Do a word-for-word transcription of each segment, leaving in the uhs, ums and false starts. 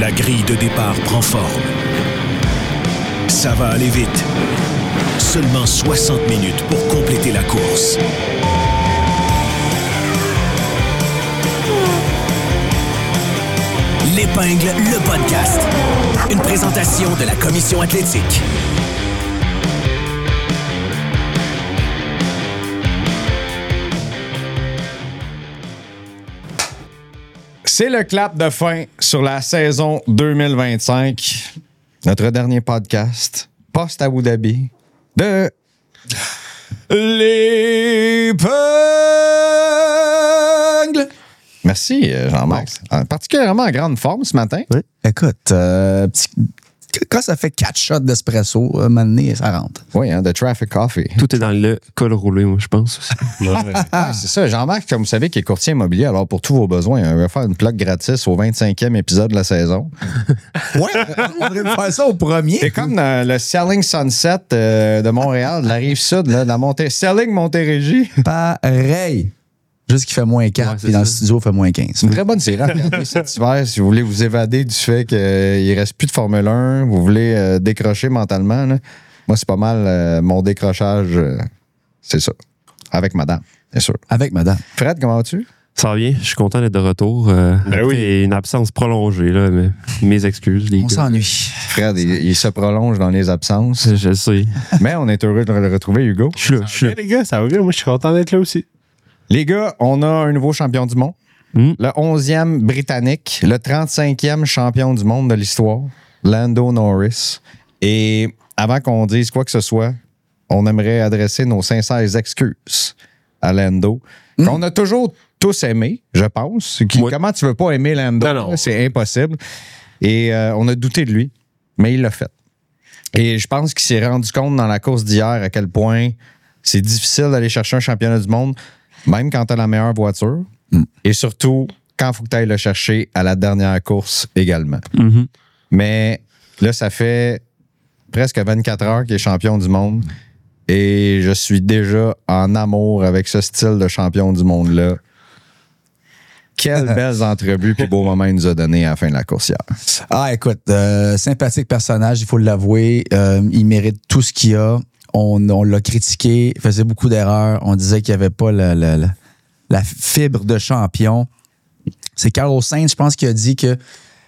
La grille de départ prend forme. Ça va aller vite. Seulement soixante minutes pour compléter la course. L'Épingle, le podcast. Une présentation de la Commission athlétique. C'est le clap de fin sur la saison deux mille vingt-cinq. Notre dernier podcast, post-Abu Dhabi, de l'Épingle. Merci, Jean-Max. Bon. Particulièrement en grande forme ce matin. Oui. Écoute, euh, petit, quand ça fait quatre shots d'espresso, à un moment donné, ça rentre. Oui, hein, de Traffic Coffee. Tout est dans le col roulé, moi, je pense. Ah, c'est ça. Jean-Marc, comme vous savez, qui est courtier immobilier, alors pour tous vos besoins, on va faire une plug gratis au vingt-cinquième épisode de la saison. Ouais, on devrait faire ça au premier. C'est comme dans le Selling Sunset euh, de Montréal, de la Rive-Sud, là, de la Monté... Selling Montérégie. Pareil. Juste qu'il fait moins quatre, puis ouais, dans le studio, il fait moins quinze. C'est une très bonne série à regarder cet hiver si vous voulez vous évader du fait qu'il ne reste plus de Formule un, vous voulez euh, décrocher mentalement. Là. Moi, c'est pas mal euh, mon décrochage, euh, c'est ça. Avec madame, bien sûr. Avec madame. Fred, comment vas-tu? Ça va bien, je suis content d'être de retour. Euh, ben oui. Une absence prolongée, là, mais mes excuses. Les on gars. s'ennuie. Fred, il, il se prolonge dans les absences. Je sais. Mais on est heureux de le retrouver, Hugo. Je suis là, je suis là. Les gars, ça va bien. Moi, je suis content d'être là aussi. Les gars, on a un nouveau champion du monde. Mm. Le onzième Britannique, le trente-cinquième champion du monde de l'histoire, Lando Norris. Et avant qu'on dise quoi que ce soit, on aimerait adresser nos sincères excuses à Lando, mm. qu'on a toujours tous aimé, je pense. Qui, comment tu veux pas aimer Lando? Non, non. C'est impossible. Et euh, on a douté de lui, mais il l'a fait. Et je pense qu'il s'est rendu compte dans la course d'hier à quel point c'est difficile d'aller chercher un championnat du monde, même quand tu as la meilleure voiture, mm. et surtout quand il faut que tu ailles le chercher à la dernière course également. Mm-hmm. Mais là, ça fait presque vingt-quatre heures qu'il est champion du monde et je suis déjà en amour avec ce style de champion du monde-là. Quelles belles entrevues et beaux moments il nous a donné à la fin de la course hier. Ah, écoute, euh, sympathique personnage, il faut l'avouer. Euh, il mérite tout ce qu'il a. On, on l'a critiqué, il faisait beaucoup d'erreurs. On disait qu'il n'y avait pas la, la, la, la fibre de champion. C'est Carlos Sainz, je pense, qui a dit que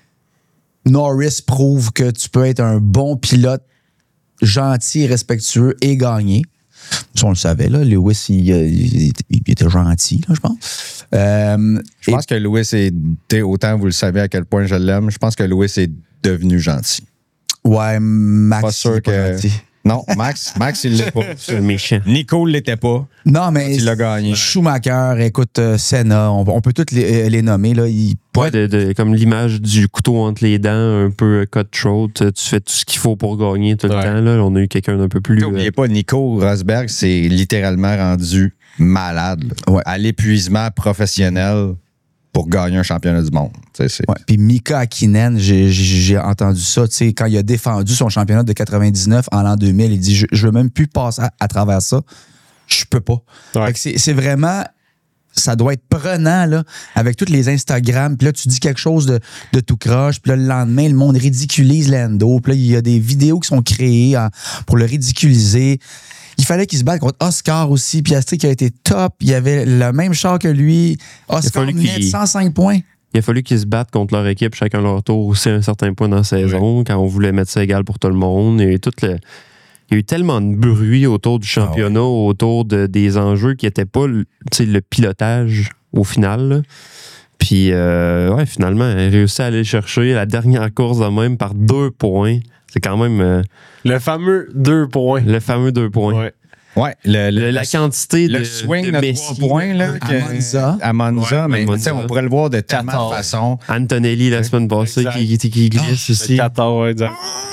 Norris prouve que tu peux être un bon pilote, gentil, respectueux et gagner. Ça, on le savait, là. Lewis, il, il, il était gentil, là, je pense. Euh, je pense que Lewis est, autant vous le savez à quel point je l'aime, je pense que Lewis est devenu gentil. Ouais, Max, pas sûr que... gentil. Non, Max, Max, il l'est pas. C'est méchant. Nico, il l'était pas. Non, mais il l'a gagné. Schumacher, écoute, euh, Senna, on, on peut tous les, les nommer. Là, il... ouais, de, de, comme l'image du couteau entre les dents, un peu cutthroat. Tu fais tout ce qu'il faut pour gagner tout le ouais. temps. Là. On a eu quelqu'un d'un peu plus... N'oubliez euh... pas, Nico Rosberg s'est littéralement rendu malade ouais. à l'épuisement professionnel pour gagner un championnat du monde. Ouais. Puis Mika Hakkinen, j'ai, j'ai entendu ça, quand il a défendu son championnat de quatre-vingt-dix-neuf en l'an deux mille, il dit « Je veux même plus passer à, à travers ça. Je peux pas. Ouais. » c'est, c'est vraiment... Ça doit être prenant, là, avec tous les Instagram. Puis là, tu dis quelque chose de, de tout croche. Puis là, le lendemain, le monde ridiculise Lando. Puis là, il y a des vidéos qui sont créées hein, pour le ridiculiser. Il fallait qu'il se batte contre Oscar aussi. Piastri qui a été top. Il y avait le même char que lui. Oscar net cent cinq points. Il a fallu qu'ils se battent contre leur équipe, chacun leur tour aussi à un certain point dans la saison, oui. quand on voulait mettre ça égal pour tout le monde. Il y a eu, tout le... Il y a eu tellement de bruit autour du championnat, ah ouais. autour de, des enjeux qui n'étaient pas le, le pilotage au final. Là. Puis, euh, ouais, finalement, il a réussi à aller chercher la dernière course de même par deux points. C'est quand même... Euh, le fameux deux points. Le fameux deux points. Ouais. Ouais, le, le, la quantité le de, swing de de trois points là, à que, Monza. À Monza, ouais, mais Monza. On pourrait le voir de tellement de façons. Antonelli la semaine passée qui, qui, qui glisse oh, aussi. quatorze, exact.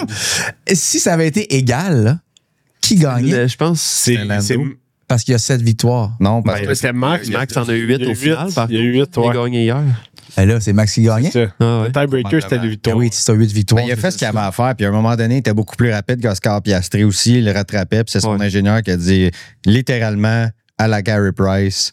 Si ça avait été égal, là, qui gagnait? Je pense c'est, c'est parce qu'il y a sept victoires. Non, parce ben, que c'était Max. Max en a eu huit au final. Par il y a eu huit, ouais. Il a gagné hier. Et là, c'est Max qui gagnait. Ah, ouais. Le tiebreaker, c'était les victoires. Oui, c'était huit victoires. Ben, il a fait ce qu'il avait à faire. Puis à un moment donné, il était beaucoup plus rapide qu'Oscar Piastri aussi. Il le rattrapait. Puis c'est son ouais. ingénieur qui a dit littéralement à la Gary Price,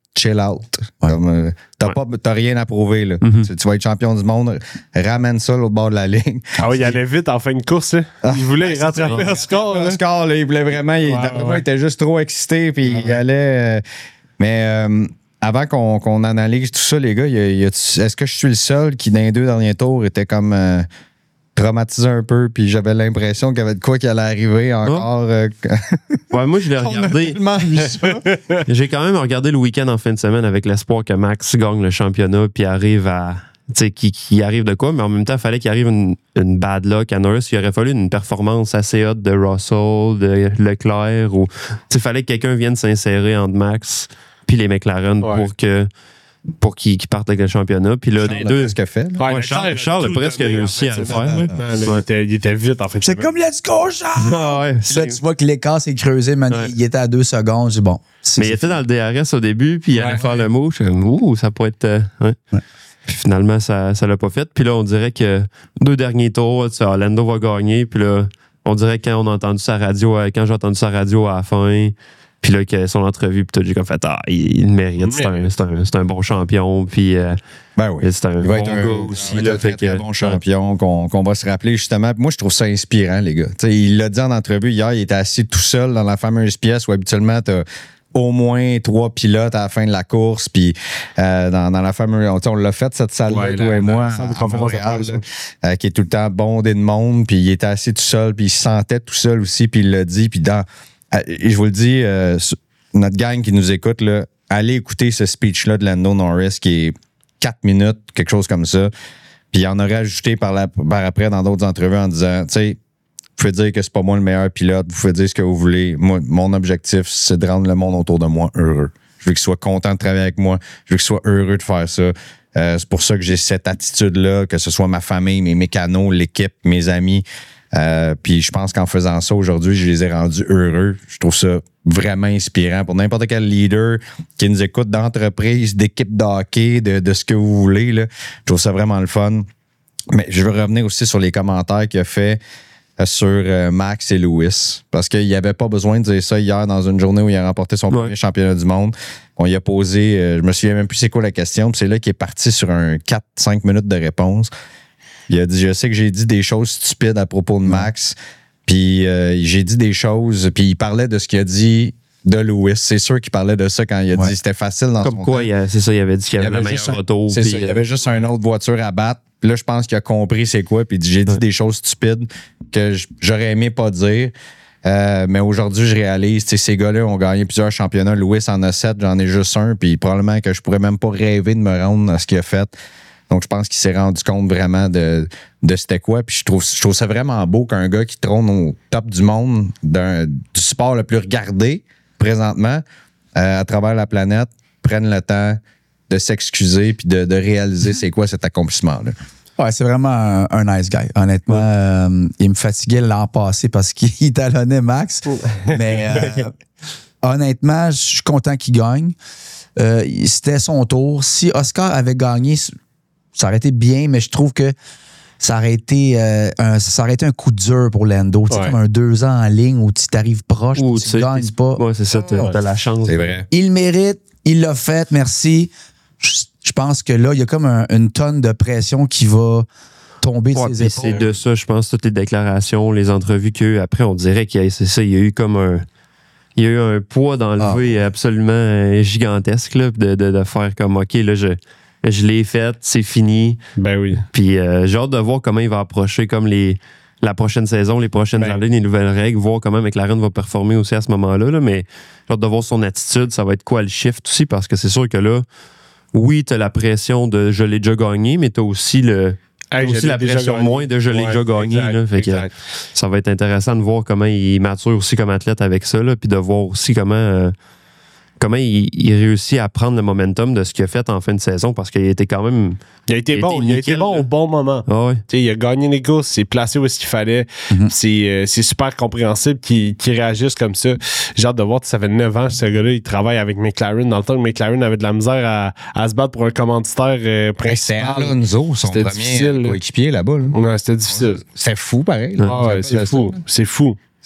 chill out. Ouais. Comme, euh, t'as, Ouais. pas, t'as rien à prouver. Là. Mm-hmm. tu, tu vas être champion du monde, ramène ça l'autre bord de la ligne. Ah oui, il allait vite en fin de course. Hein. Il voulait Ah, rattraper un score. Le Là. score, là, il voulait vraiment. Il, Ouais, d'après moi, ouais. il était juste trop excité. Puis il allait. euh, mais euh, avant qu'on, qu'on analyse tout ça, les gars, y a, y a, est-ce que je suis le seul qui, dans les deux derniers tours, était comme. Euh, traumatisé un peu, puis j'avais l'impression qu'il y avait de quoi qui allait arriver encore. Oh. Euh, Ouais, moi, je l'ai on a regardé. tellement vu ça. J'ai quand même regardé le week-end en fin de semaine avec l'espoir que Max gagne le championnat puis arrive à. Tu sais, qui, qui arrive de quoi, mais en même temps, il fallait qu'il arrive une, une bad luck à Norris. Il aurait fallu une performance assez haute de Russell, de Leclerc, ou. Tu sais, il fallait que quelqu'un vienne s'insérer entre Max puis les McLaren Ouais. pour que. Pour qu'ils qu'ils partent avec le championnat. Puis là, les deux. ce qu'il a fait. là. Ouais, Ouais, Charles- Charles a tout presque donné en réussi fin à de le semaine. faire, là. Non, là, il, était, il était vite en fait. C'est comme let's go, Charles! Ah ouais, Puis là, tu vois que l'écart s'est creusé, man. Ouais. Il était à deux secondes. J'ai dit, bon. c'est- Mais il était dans le D R S au début, puis il allait Ouais. faire le mot. Je suis comme, ouh, ça pourrait être. euh, ouais. Ouais. Puis finalement, ça ne l'a pas fait. Puis là, on dirait que deux derniers tours, tu sais, Lando va gagner. Puis là, on dirait que quand on a entendu sa radio, euh, quand j'ai entendu sa radio à la fin, puis là, que son entrevue, puis tout, j'ai comme fait, ah, il, il le mérite. C'est un, c'est un, c'est un bon champion. Puis euh, Ben oui. c'est un Il va bon être un, gars aussi. il va être Là, un très, fait très que- bon champion qu'on, qu'on va se rappeler justement. Puis moi, je trouve ça inspirant, les gars. T'sais, il l'a dit en entrevue hier, il était assis tout seul dans la fameuse pièce où habituellement, tu as au moins trois pilotes à la fin de la course. Puis euh, dans, dans la fameuse. On, on l'a fait, cette salle-là, Ouais, toi la- et la moi, salle de à conférence Montréal, de presse, là, euh, qui est tout le temps bondé de monde. Puis il était assis tout seul, puis il se sentait tout seul aussi, puis il l'a dit. Puis dans. euh, et je vous le dis, euh, notre gang qui nous écoute, là, allez écouter ce speech-là de Lando Norris qui est quatre minutes, quelque chose comme ça. Puis il en aurait ajouté par, la, par après dans d'autres entrevues en disant, tu sais, vous pouvez dire que c'est pas moi le meilleur pilote, vous pouvez dire ce que vous voulez. Moi, mon objectif, c'est de rendre le monde autour de moi heureux. Je veux qu'il soit content de travailler avec moi. Je veux qu'il soit heureux de faire ça. Euh, c'est pour ça que j'ai cette attitude-là, que ce soit ma famille, mes mécanos, l'équipe, mes amis. Euh, puis je pense qu'en faisant ça aujourd'hui, je les ai rendus heureux. Je trouve ça vraiment inspirant pour n'importe quel leader qui nous écoute d'entreprise, d'équipe de hockey, de, de ce que vous voulez. Là. Je trouve ça vraiment le fun. Mais je veux revenir aussi sur les commentaires qu'il a fait euh, sur euh, Max et Lewis. Parce qu'il n'y avait pas besoin de dire ça hier dans une journée où il a remporté son Ouais. premier championnat du monde. On y a posé, euh, je me souviens même plus c'est quoi la question, puis c'est là qu'il est parti sur un quatre cinq minutes de réponse. Il a dit, je sais que j'ai dit des choses stupides à propos de Max, puis euh, j'ai dit des choses, puis il parlait de ce qu'il a dit de Lewis. C'est sûr qu'il parlait de ça quand il a Ouais. dit c'était facile dans Comme son quoi, temps. il a- c'est ça, il avait dit qu'il y Il y avait le avait meilleur juste un- auto. C'est puis, ça, il y euh, avait juste une autre voiture à battre. Puis là, je pense qu'il a compris c'est quoi, puis il dit, j'ai dit Ouais. des choses stupides que j- j'aurais aimé pas dire. Euh, mais aujourd'hui, je réalise, tu sais, ces gars-là ont gagné plusieurs championnats. Lewis en a sept, j'en ai juste un, puis probablement que je pourrais même pas rêver de me rendre à ce qu'il a fait. Donc, je pense qu'il s'est rendu compte vraiment de, de c'était quoi. Puis je trouve, je trouve ça vraiment beau qu'un gars qui trône au top du monde, d'un, du sport le plus regardé présentement, euh, à travers la planète, prenne le temps de s'excuser puis de, de réaliser c'est quoi cet accomplissement-là. Ouais, c'est vraiment un, un nice guy. Honnêtement, euh, il me fatiguait l'an passé parce qu'il talonnait Max. Mais euh, honnêtement, je suis content qu'il gagne. Euh, c'était son tour. Si Oscar avait gagné, ça aurait été bien, mais je trouve que ça aurait été, euh, un, ça aurait été un coup dur pour Lando. Tu sais, Ouais. comme un deux ans en ligne où tu t'arrives proche, ou, tu tu sais, gagnes pas. Ouais, c'est ça, t'as Ouais. t'as la chance. C'est vrai. Il le mérite, il l'a fait, merci. Je, je pense que là, il y a comme un- une tonne de pression qui va tomber de Ouais, ses puis c'est épaules. de ça, je pense, toutes les déclarations, les entrevues qu'il y a eu. Après, on dirait qu'il y a, c'est ça, il y a eu comme un. Il y a eu un poids d'enlever absolument euh, gigantesque, là, de, de, de faire comme, OK, là, je, je l'ai fait, c'est fini. Ben oui. Puis euh, j'ai hâte de voir comment il va approcher comme les, la prochaine saison, les prochaines Ben. années, les nouvelles règles, voir comment McLaren va performer aussi à ce moment-là. Là, mais j'ai hâte de voir son attitude, ça va être quoi le shift aussi, parce que c'est sûr que là, oui, t'as la pression de je l'ai déjà gagné, mais t'as aussi le. Hey, aussi je l'ai la déjà pression gagné. moins de je l'ai Ouais, déjà gagné. exact, Là, fait que, exact. ça va être intéressant de voir comment il mature aussi comme athlète avec ça, là, puis de voir aussi comment, euh, comment il, il réussit à prendre le momentum de ce qu'il a fait en fin de saison, parce qu'il était quand même. Il a été Il bon, était il a nickel, été bon là. au bon moment. Ah ouais. Tu sais, il a gagné les courses, il s'est placé où est-ce qu'il fallait. Mhm. C'est, euh, c'est super compréhensible qu'il, qu'il réagisse comme ça. J'ai hâte de voir, ça fait neuf ans, ce gars-là, il travaille avec McLaren. Dans le temps que McLaren avait de la misère à, à se battre pour un commanditaire euh, C'est principal. Alonso, son C'était premier difficile, là. coéquipier là-bas. Là. Ouais, c'était difficile. C'est fou, pareil. Ah ouais, c'est fou. C'est fou.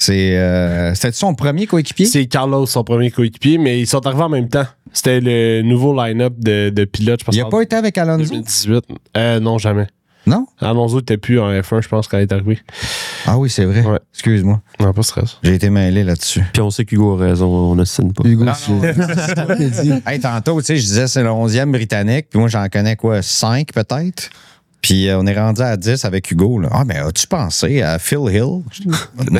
C'est, euh, c'était son premier coéquipier? C'est Carlos, son premier coéquipier, mais ils sont arrivés en même temps. C'était le nouveau line-up de, de pilotes, je pense. Il n'a pas été avec Alonso? deux mille dix-huit. Euh, non, jamais. Non? Alonso n'était plus en F un, je pense, quand il est arrivé. Ah oui, c'est vrai. Ouais. Excuse-moi. Non, pas de stress. J'ai été mêlé là-dessus. Puis on sait qu'Hugo a raison, on ne signe pas. Hugo, Non, non. c'est toi qui as dit. Hey, tantôt, tu sais, je disais c'est le onzième britannique, puis moi, j'en connais quoi, cinq peut-être? Puis euh, on est rendu à dix avec Hugo. Là. Ah, mais as-tu pensé à Phil Hill? Non.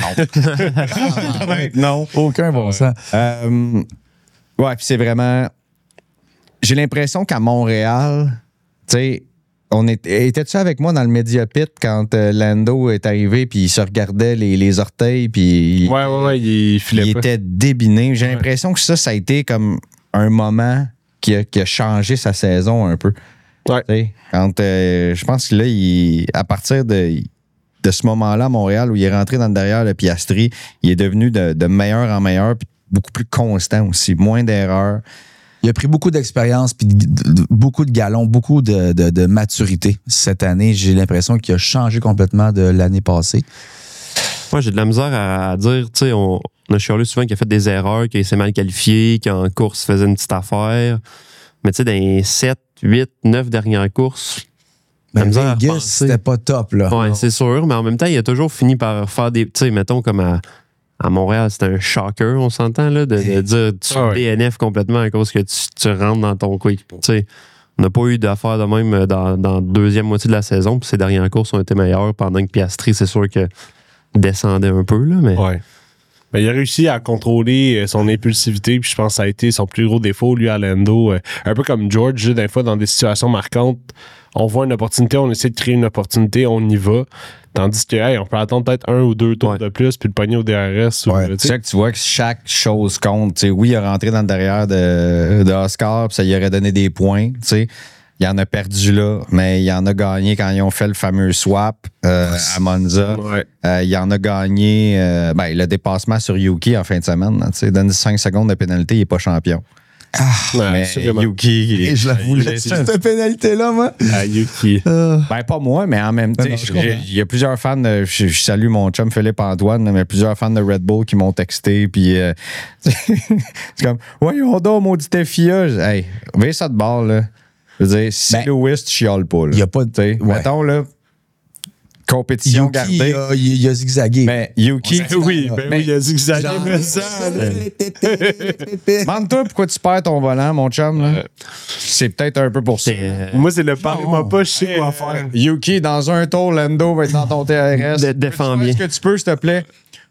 non. Aucun bon sens. Euh, ouais, puis c'est vraiment... J'ai l'impression qu'à Montréal, tu sais, on est... étais-tu avec moi dans le Media Pit quand euh, Lando est arrivé, puis il se regardait les, les orteils, puis... Ouais, ouais, ouais, il filait il pas. était débiné. J'ai Ouais. l'impression que ça, ça a été comme un moment qui a, qui a changé sa saison un peu. Ouais. Tu sais, quand euh, je pense que là, il, à partir de, de ce moment-là à Montréal où il est rentré dans le derrière le Piastri, il est devenu de, de meilleur en meilleur, puis beaucoup plus constant aussi, moins d'erreurs. Il a pris beaucoup d'expérience, puis de- de- beaucoup de galons, beaucoup de, de- de maturité cette année. J'ai l'impression qu'il a changé complètement de l'année passée. Moi, j'ai de la misère à, à dire, tu sais, on, on a chialé souvent qu'il a fait des erreurs, qu'il s'est mal qualifié, qu'en course, il faisait une petite affaire. Mais tu sais, dans les sept, huit, neuf dernières courses, la Mais misère à Vegas, penser. c'était pas top, là. Ouais, c'est sûr, mais en même temps, il a toujours fini par faire des. Tu sais, mettons comme à, à Montréal, c'était un shocker, on s'entend, là, de, de dire tu Ah ouais. D N F complètement à cause que tu, tu rentres dans ton coéquipier. Tu sais, on n'a pas eu d'affaires de même dans, dans la deuxième moitié de la saison, puis ces dernières courses ont été meilleures pendant que Piastri, c'est sûr que descendait un peu, là, mais. Ouais. Ben, il a réussi à contrôler son impulsivité, puis je pense que ça a été son plus gros défaut, lui, à Lando. Euh, un peu comme George, des fois, dans des situations marquantes, on voit une opportunité, on essaie de créer une opportunité, on y va. Tandis que, hey, on peut attendre peut-être un ou deux tours Ouais. de plus, puis le pogner au D R S. Ou, Ouais. tu C'est sais. là que tu vois que chaque chose compte. Tu sais, oui, il est rentré dans le derrière de, de Oscar, puis ça lui aurait donné des points. Tu sais. Il en a perdu là, mais il en a gagné quand ils ont fait le fameux swap euh, à Monza. Ouais. Euh, il en a gagné euh, ben, le dépassement sur Yuki en fin de semaine. Tu sais, donne cinq secondes de pénalité, il n'est pas champion. Ouais, mais assurément. Yuki, il est- Et je la voulais, cette pénalité-là, moi. Ah, Yuki. ben, pas moi, mais en même temps, Non, non, je j'ai- comprends. il y a plusieurs fans. De, je, je salue mon chum Philippe Antoine, mais plusieurs fans de Red Bull qui m'ont texté. Puis euh, c'est comme, voyons donc, maudit F I A. Je- Hey, vais ça de bord, là. Je veux dire, si Ben, Lewis, tu chiales pas. Là. il y a pas de- Tu sais, ouais. Mettons, là, compétition Yuki, gardée. il a, il a zigzagué. Mais Yuki, On s'en- Oui, ben Mais- oui, il a zigzagué. Genre- mais ça, là. demande-toi pourquoi tu perds ton volant, mon chum. Là. C'est peut-être un peu pour ça. C'est, euh, Moi, c'est le parle-moi pas, je sais quoi faire. Yuki, dans un tour, Lando va être dans ton T R S. Dé- défends bien. Est-ce que tu peux, s'il te plaît?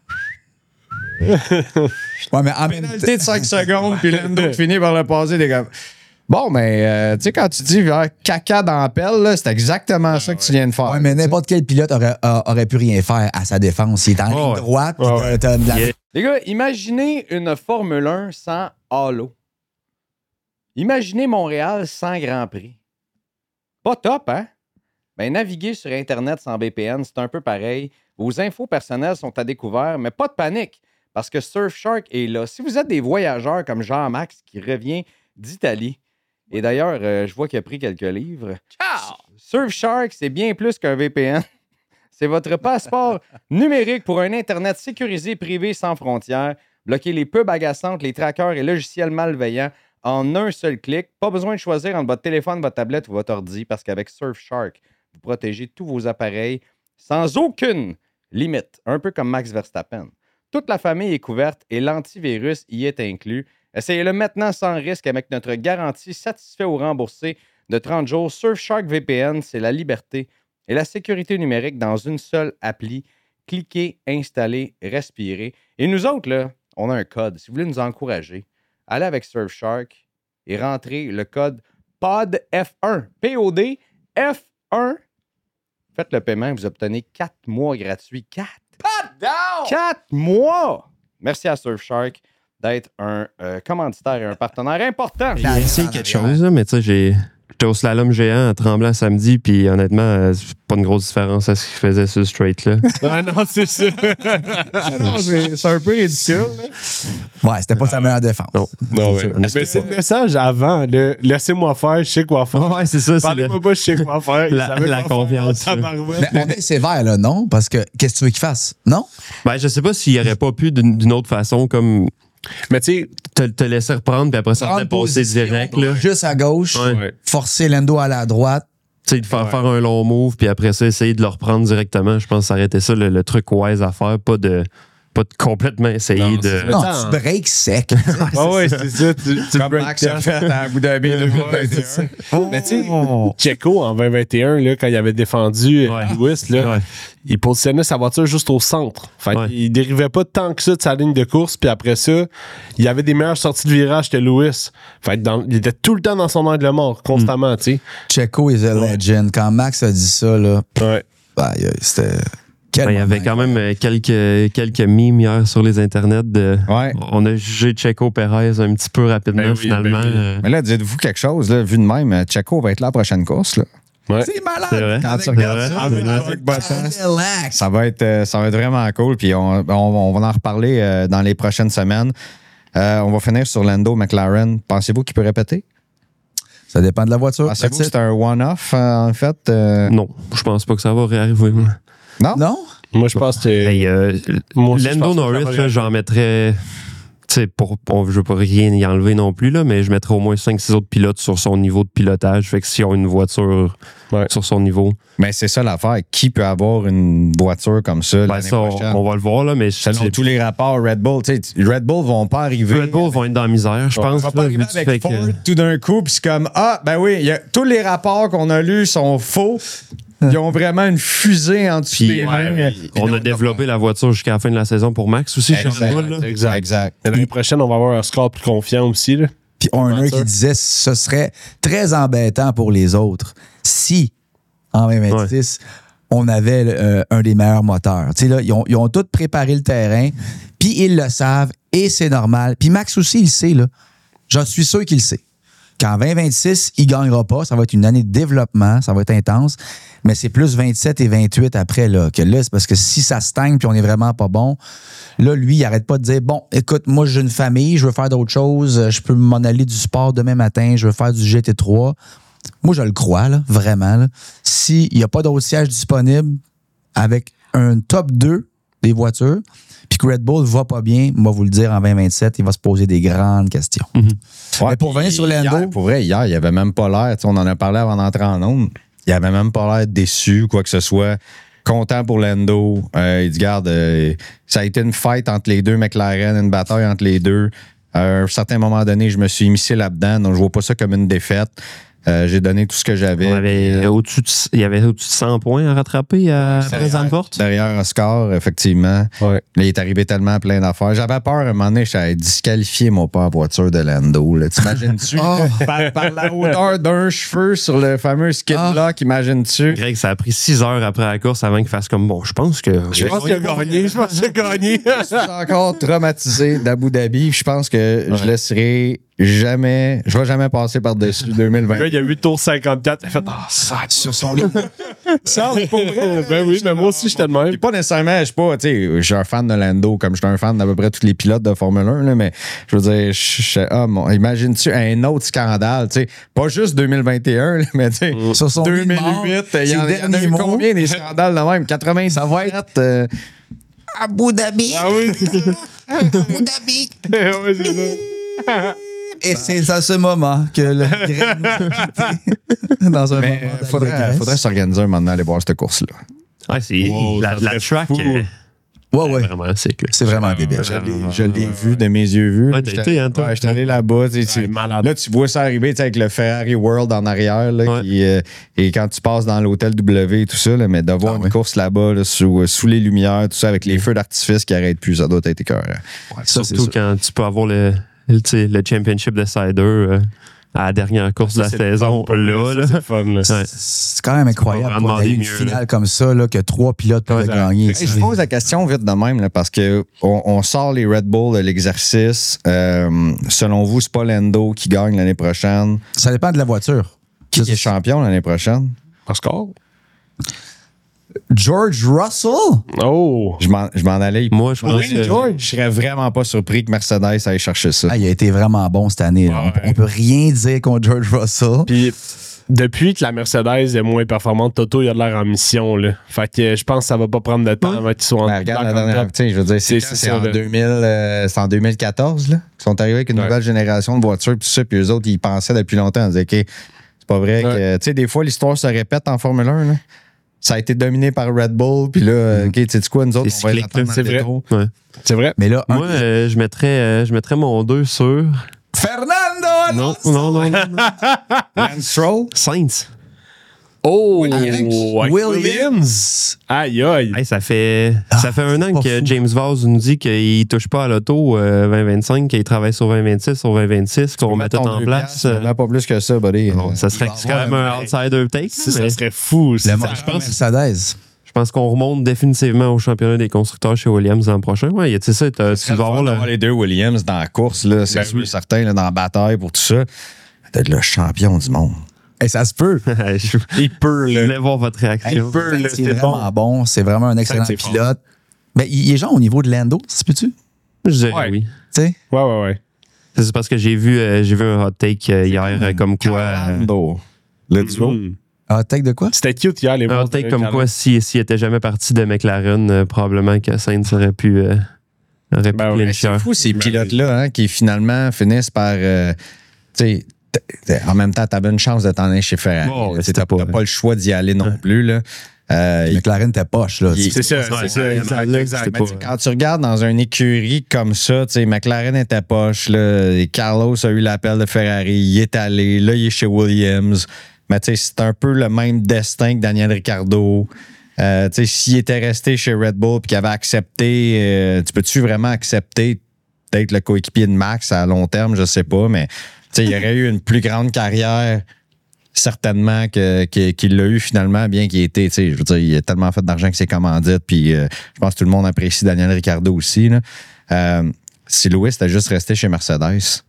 Ouais, mais en même temps. Pénalité de cinq secondes, puis Lando finit par le passer, les gars. Bon, mais euh, tu sais, quand tu dis ah, caca dans la pelle, là, c'est exactement ça que tu viens de faire. Ouais, mais n'importe quel pilote aurait, a- aurait pu rien faire à sa défense. Il est en Oh, ligne ouais. droite, puis Ouais, t'as- ouais. t'as de la- Yeah. Les gars, imaginez une Formule un sans halo. Imaginez Montréal sans Grand Prix. Pas top, hein? Ben, naviguer sur Internet sans V P N, c'est un peu pareil. Vos infos personnelles sont à découvert, mais pas de panique, parce que Surfshark est là. Si vous êtes des voyageurs comme Jean-Max qui revient d'Italie, et d'ailleurs, euh, je vois qu'il a pris quelques livres. Surfshark, c'est bien plus qu'un V P N. C'est votre passeport numérique pour un Internet sécurisé, privé, sans frontières. Bloquez les pubs agaçantes, les trackers et logiciels malveillants en un seul clic. Pas besoin de choisir entre votre téléphone, votre tablette ou votre ordi parce qu'avec Surfshark, vous protégez tous vos appareils sans aucune limite. Un peu comme Max Verstappen. Toute la famille est couverte et l'antivirus y est inclus. Essayez-le maintenant sans risque avec notre garantie satisfait ou remboursé de trente jours. Surfshark V P N, c'est la liberté et la sécurité numérique dans une seule appli. Cliquez, installez, respirez. Et nous autres, là, on a un code. Si vous voulez nous encourager, allez avec Surfshark et rentrez le code P O D F un. P O D F un. Faites le paiement et vous obtenez quatre mois gratuits. quatre! quatre mois! Merci à Surfshark d'être un euh, commanditaire et un partenaire important. J'ai essayé quelque chose, là, mais tu sais, j'ai. J'étais au slalom géant à Tremblant samedi, puis honnêtement, euh, c'est pas une grosse différence à ce qu'il faisait sur le straight là. Ah non, c'est ça. Non, c'est c'est un peu ridicule. là. Ouais, c'était pas sa meilleure défense. Non. Non, ouais. Mais c'est le message avant. Le, laissez-moi faire, je sais quoi faire. Ouais, c'est ça. C'est Parlez-moi le- pas, je sais quoi faire. Il La- savait la quoi confiance, faire. là. Tabarouette. Mais on est sévère, là, non? Parce que qu'est-ce que tu veux qu'il fasse? Non? Ben, je sais pas s'il aurait pas pu d'une d'une autre façon, comme Mais tu sais, te, te laisser reprendre, puis après ça, te Prendre passer position, direct, là. Juste à gauche, Ouais. ouais. forcer Lando à la droite. Tu sais, de faire Ouais. faire un long move, puis après ça, essayer de le reprendre directement. Je pense que ça aurait été ça le, le truc wise à faire, pas de, pas de complètement essayer Non, de. c'est- Non, Attends. tu breaks sec. ah ouais, c'est ça. Tu, tu Comme break Max a down. fait à Abu Dhabi deux mille vingt et un. Mais tu sais, Checo en vingt vingt et un, là, quand il avait défendu Ouais. Lewis, là, Ouais. il positionnait sa voiture juste au centre. Fait Ouais. qu'il dérivait pas tant que ça de sa ligne de course. Puis après ça, il y avait des meilleures sorties de virage que Lewis. Fait que dans- il était tout le temps dans son angle mort, constamment, tu sais. Checo is a legend. Quand Max a dit ça, là, Ouais. bah, c'était. Quel Ben, il y avait moment. quand même euh, quelques, quelques memes hier sur les internets. De, Ouais. On a jugé Checo Perez un petit peu rapidement, Ben oui, finalement. ben oui. euh, Mais là, dites-vous quelque chose, là, vu de même, Checo va être là à la prochaine course. Là. Ouais. C'est malade. C'est vrai. Quand Avec tu regardes ça, ça, avec avec Bottas. Cadillac. Ça va être, euh, ça va être vraiment cool. Puis on, on, on va en reparler euh, dans les prochaines semaines. Euh, on va finir sur Lando McLaren. Pensez-vous qu'il peut répéter? Ça dépend de la voiture. Pensez-vous That's que it. c'est un one-off, euh, en fait? euh? Non, je pense pas que ça va réarriver. moi. Non? Non? Moi, je pense que. Hey, euh, Moi aussi, je Lando pense que ça Norris, va là, j'en mettrais. Tu sais, pour, on, je veux pas rien y enlever non plus, là, mais je mettrais au moins cinq six autres pilotes sur son niveau de pilotage. Fait que s'ils ont une voiture Ouais. sur son niveau, Mais c'est ça l'affaire. Qui peut avoir une voiture comme ça ben l'année ça, on, prochaine? on va le voir, là, mais je- Selon tous les rapports Red Bull, tu sais, Red Bull vont pas arriver. Red Bull vont être dans la misère, je On pense. va là, pas vu arriver du avec fait Ford que- tout d'un coup, puis c'est comme ah ben oui, il y a- tous les rapports qu'on a lus sont faux. Ils ont vraiment une fusée en dessous Puis, des ouais, mains. on a développé la voiture jusqu'à la fin de la saison pour Max aussi, chez Exact. Red Bull, là. Exact. Exact. L'année prochaine, on va avoir un score plus confiant aussi. Là. Puis Horner Voiture. qui disait ce serait très embêtant pour les autres si, en vingt vingt-six, on avait euh, un des meilleurs moteurs. Tu sais, là, ils ont, ils ont tous préparé le terrain, puis ils le savent, et c'est normal. Puis Max aussi, il le sait, là. J'en suis sûr qu'il le sait. Qu'en vingt vingt-six, il ne gagnera pas. Ça va être une année de développement, ça va être intense. Mais c'est plus vingt-sept et vingt-huit après, là. Que là, c'est parce que si ça stagne puis on n'est vraiment pas bon, là, lui, il arrête pas de dire bon, écoute, moi, j'ai une famille, je veux faire d'autres choses, je peux m'en aller du sport demain matin, je veux faire du G T trois. Moi, je le crois, là, vraiment. Là. S'il n'y a pas d'autres sièges disponibles avec un top deux des voitures, puis que Red Bull va pas bien, moi, vous le dire, en vingt vingt-sept, il va se poser des grandes questions. Ouais, Mais pour puis revenir sur Lando- hier, pour vrai, hier, il avait même pas l'air, tu sais, on en a parlé avant d'entrer en onde, il avait même pas l'air déçu, quoi que ce soit. Content pour Lando. Euh, il dit, garde, euh, ça a été une fight entre les deux McLaren, une bataille entre les deux. À un certain moment donné, je me suis immiscé là-dedans, donc je vois pas ça comme une défaite. Euh, j'ai donné tout ce que j'avais. On avait au-dessus de, il y avait au-dessus de cent points à rattraper à Zandvoort. Derrière Oscar, effectivement. Ouais. Là, il est arrivé tellement plein d'affaires. J'avais peur, à un moment donné, j'allais disqualifier mon pas en voiture de Lando. là. T'imagines-tu? par, par la hauteur d'un cheveu sur le fameux skid block, imagines-tu? Greg, ça a pris six heures après la course avant qu'il fasse comme bon. Je pense que. Je pense qu'il a gagné. Je pense qu'il a gagné. Je suis encore traumatisé d'Abu Dhabi. Je pense que je laisserai jamais, je vais jamais passer par-dessus deux mille vingt. Le gars, il a huit tours cinquante-quatre. Il a fait ah, ça. Sur son lit. Ça, c'est pour vrai. Ben oui, mais moi aussi, j'étais de même. Puis pas nécessairement, je suis pas, tu sais, je suis un fan de Lando, comme je suis un fan d'à peu près tous les pilotes de Formule un, là, mais je veux dire, je, je, ah, mon, imagine-tu un autre scandale, tu sais, pas juste deux mille vingt et un, là, mais tu sais, Sur son lit deux de mille mort, huit, il y en, ses il y en a derniers eu mots. combien des scandales de même? quatre-vingt-dix, ça va être... euh, Abu Dhabi. Ah oui. Abu Dhabi. ouais, c'est ça. Et c'est à ce moment que le Greg nous a quittés. Dans un mais moment euh, faudrait, d'allégresse. faudrait s'organiser un moment donné, aller voir cette course-là. Ouais, c'est Wow, la, ça la serait track. fou. euh, Ouais, ouais. Vraiment sick. là. C'est vraiment débile. Je l'ai, je l'ai vu de mes yeux vus. Ouais, t'as été, hein, toi? Ouais, j'étais allé là-bas. tu sais, Ouais, tu- malade. Là, tu vois ça arriver tu sais, avec le Ferrari World en arrière. Là, Ouais. qui, euh, et quand tu passes dans l'hôtel W et tout ça, là, mais de voir Ah une ouais. course là-bas, là, sous, sous les lumières, tout ça, avec les feux d'artifice qui arrêtent plus, ça doit être écœurant. Ça, c'est Surtout sûr. quand tu peux avoir le, le, tu sais, le championship de Cider euh, à la dernière course de la c'est le saison. fun, Là, ça, là. c'est le fun. là. Ouais. C'est quand même incroyable pas pour vraiment une mieux, finale là. comme ça, là, que trois pilotes peuvent Ouais, ça- gagner. Hey, je pose la question vite de même, là, parce que on, on sort les Red Bull de l'exercice. Euh, selon vous, c'est pas Lando qui gagne l'année prochaine. Ça dépend de la voiture. Qui est champion l'année prochaine? Oscar? George Russell? Oh! Je m'en, je m'en allais. Moi, je pense Oui, que... George. Je serais vraiment pas surpris que Mercedes aille chercher ça. Ah, il a été vraiment bon cette année. Là. Ouais. On, on peut rien dire contre George Russell. Puis, depuis que la Mercedes est moins performante, Toto, il a de l'air en mission, là. Fait que je pense que ça va pas prendre de temps avant qu'il soit en Ben, regarde la back on dernière. top. Tu sais, je veux dire, c'est, C'est- c'est, c'est c'est ça, en là. deux mille, euh, c'est en deux mille quatorze, là. Ils sont arrivés avec une Ouais. nouvelle génération de voitures, puis tout ça, puis eux autres, ils pensaient depuis longtemps. Ils disaient, OK, c'est pas vrai que. Tu sais, des fois, l'histoire se répète en Formule un, là. Ça a été dominé par Red Bull, puis là, OK, tu sais quoi, nous autres, C'est on va les cyclique, attendre dans c'est le vrai. métro. Ouais. C'est vrai? Mais là, un- Moi, euh, je, mettrais, euh, je mettrais mon deux sur... Fernando! Non, non, non, non. non. Lance Stroll? Sainz. Oh! Avec Williams. Aïe, aïe. Hey, ça fait ça fait un an pas que fou. James Vaz nous dit qu'il touche pas à l'auto euh, vingt vingt-cinq, qu'il travaille sur vingt vingt-six, sur vingt vingt-six, qu'on met tout en place. euh, Pas plus que ça, buddy. bon, ça serait il va c'est quand même avoir un un- outsider take. Ça, mais ça serait fou. Le ça. moteur je pense- Mercedes. Je pense qu'on remonte définitivement au championnat des constructeurs chez Williams l'an prochain. Ouais, tu sais ça, t'as- tu vas avoir le... D'avoir les deux Williams dans la course, là, c'est Ben sûr oui. certain, là, dans la bataille pour tout ça. D'être le champion du monde. Et ça se peut. je Il peut, je là. voulais voir votre réaction. peut, là, C'est c'est vraiment bon. C'est vraiment un excellent c'est fort. pilote. Mais il il est genre au niveau de Lando, ça se peut-tu? Je dirais Ouais. oui. Tu sais? Ouais, ouais, ouais. C'est parce que j'ai vu, euh, j'ai vu un hot take euh, hier, euh, comme quoi... euh, Lando. Le duo. Mm. Ah, tech de quoi? C'était cute hier, les un hot mots take de comme Carlos. quoi, s'il si, était jamais parti de McLaren, euh, probablement que Sainz aurait pu... euh, aurait pu Ben ouais, clincher. C'est fou, ces pilotes-là, hein, qui finalement finissent par. euh, tu sais, t- t- en même temps, t'avais une chance de t'en aller chez Ferrari. Oh, Tu sais, c'était t'as pas- pas, pas le choix d'y aller non plus. Là. Euh, il- McLaren était poche, là. il- C'est ça, Ouais, c'est ça, ouais, exact, là, exact. c'était mais pas- tu sais, quand tu regardes dans une écurie comme ça, tu sais, McLaren était poche, là, et Carlos a eu l'appel de Ferrari, il est allé, là, il est chez Williams. Mais tu sais, c'est un peu le même destin que Daniel Ricciardo. Euh, tu sais, s'il était resté chez Red Bull et qu'il avait accepté, euh, tu peux-tu vraiment accepter d'être le coéquipier de Max à long terme, je sais pas, mais tu sais, il aurait eu une plus grande carrière certainement que, que- qu'il l'a eu finalement, bien qu'il ait été, tu sais, je veux dire, il a tellement fait d'argent que ses commandites, puis euh, je pense que tout le monde apprécie Daniel Ricciardo aussi. Là. Euh, si Lewis était juste resté chez Mercedes,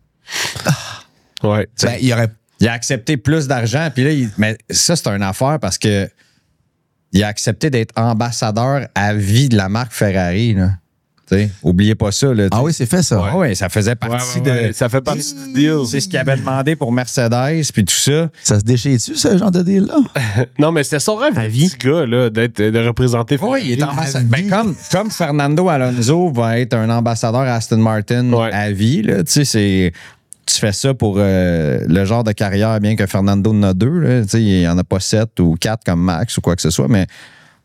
Ouais. Ben, il aurait. il a accepté plus d'argent, puis là, il- mais ça, c'est une affaire parce que il a accepté d'être ambassadeur à vie de la marque Ferrari. Là. Tu sais, oubliez pas ça. Là, tu Ah sais. oui, c'est fait, ça. Ouais, ouais, ça faisait Ouais, partie ouais, ouais. de. Ça fait partie du deal. C'est ce qu'il avait demandé pour Mercedes, puis tout ça. Ça se déchire-tu, ce genre de deal-là? Non, mais c'était son rêve, À le vie. petit gars, là, d'être, de représenter. Oui, il est à ambassadeur. vie. Ben, comme, comme Fernando Alonso va être un ambassadeur à Aston Martin Ouais. à vie, là, tu sais, c'est. Tu fais ça pour euh, le genre de carrière, bien que Fernando en a deux. Là, tu sais, il n'y en a pas sept ou quatre comme Max ou quoi que ce soit, mais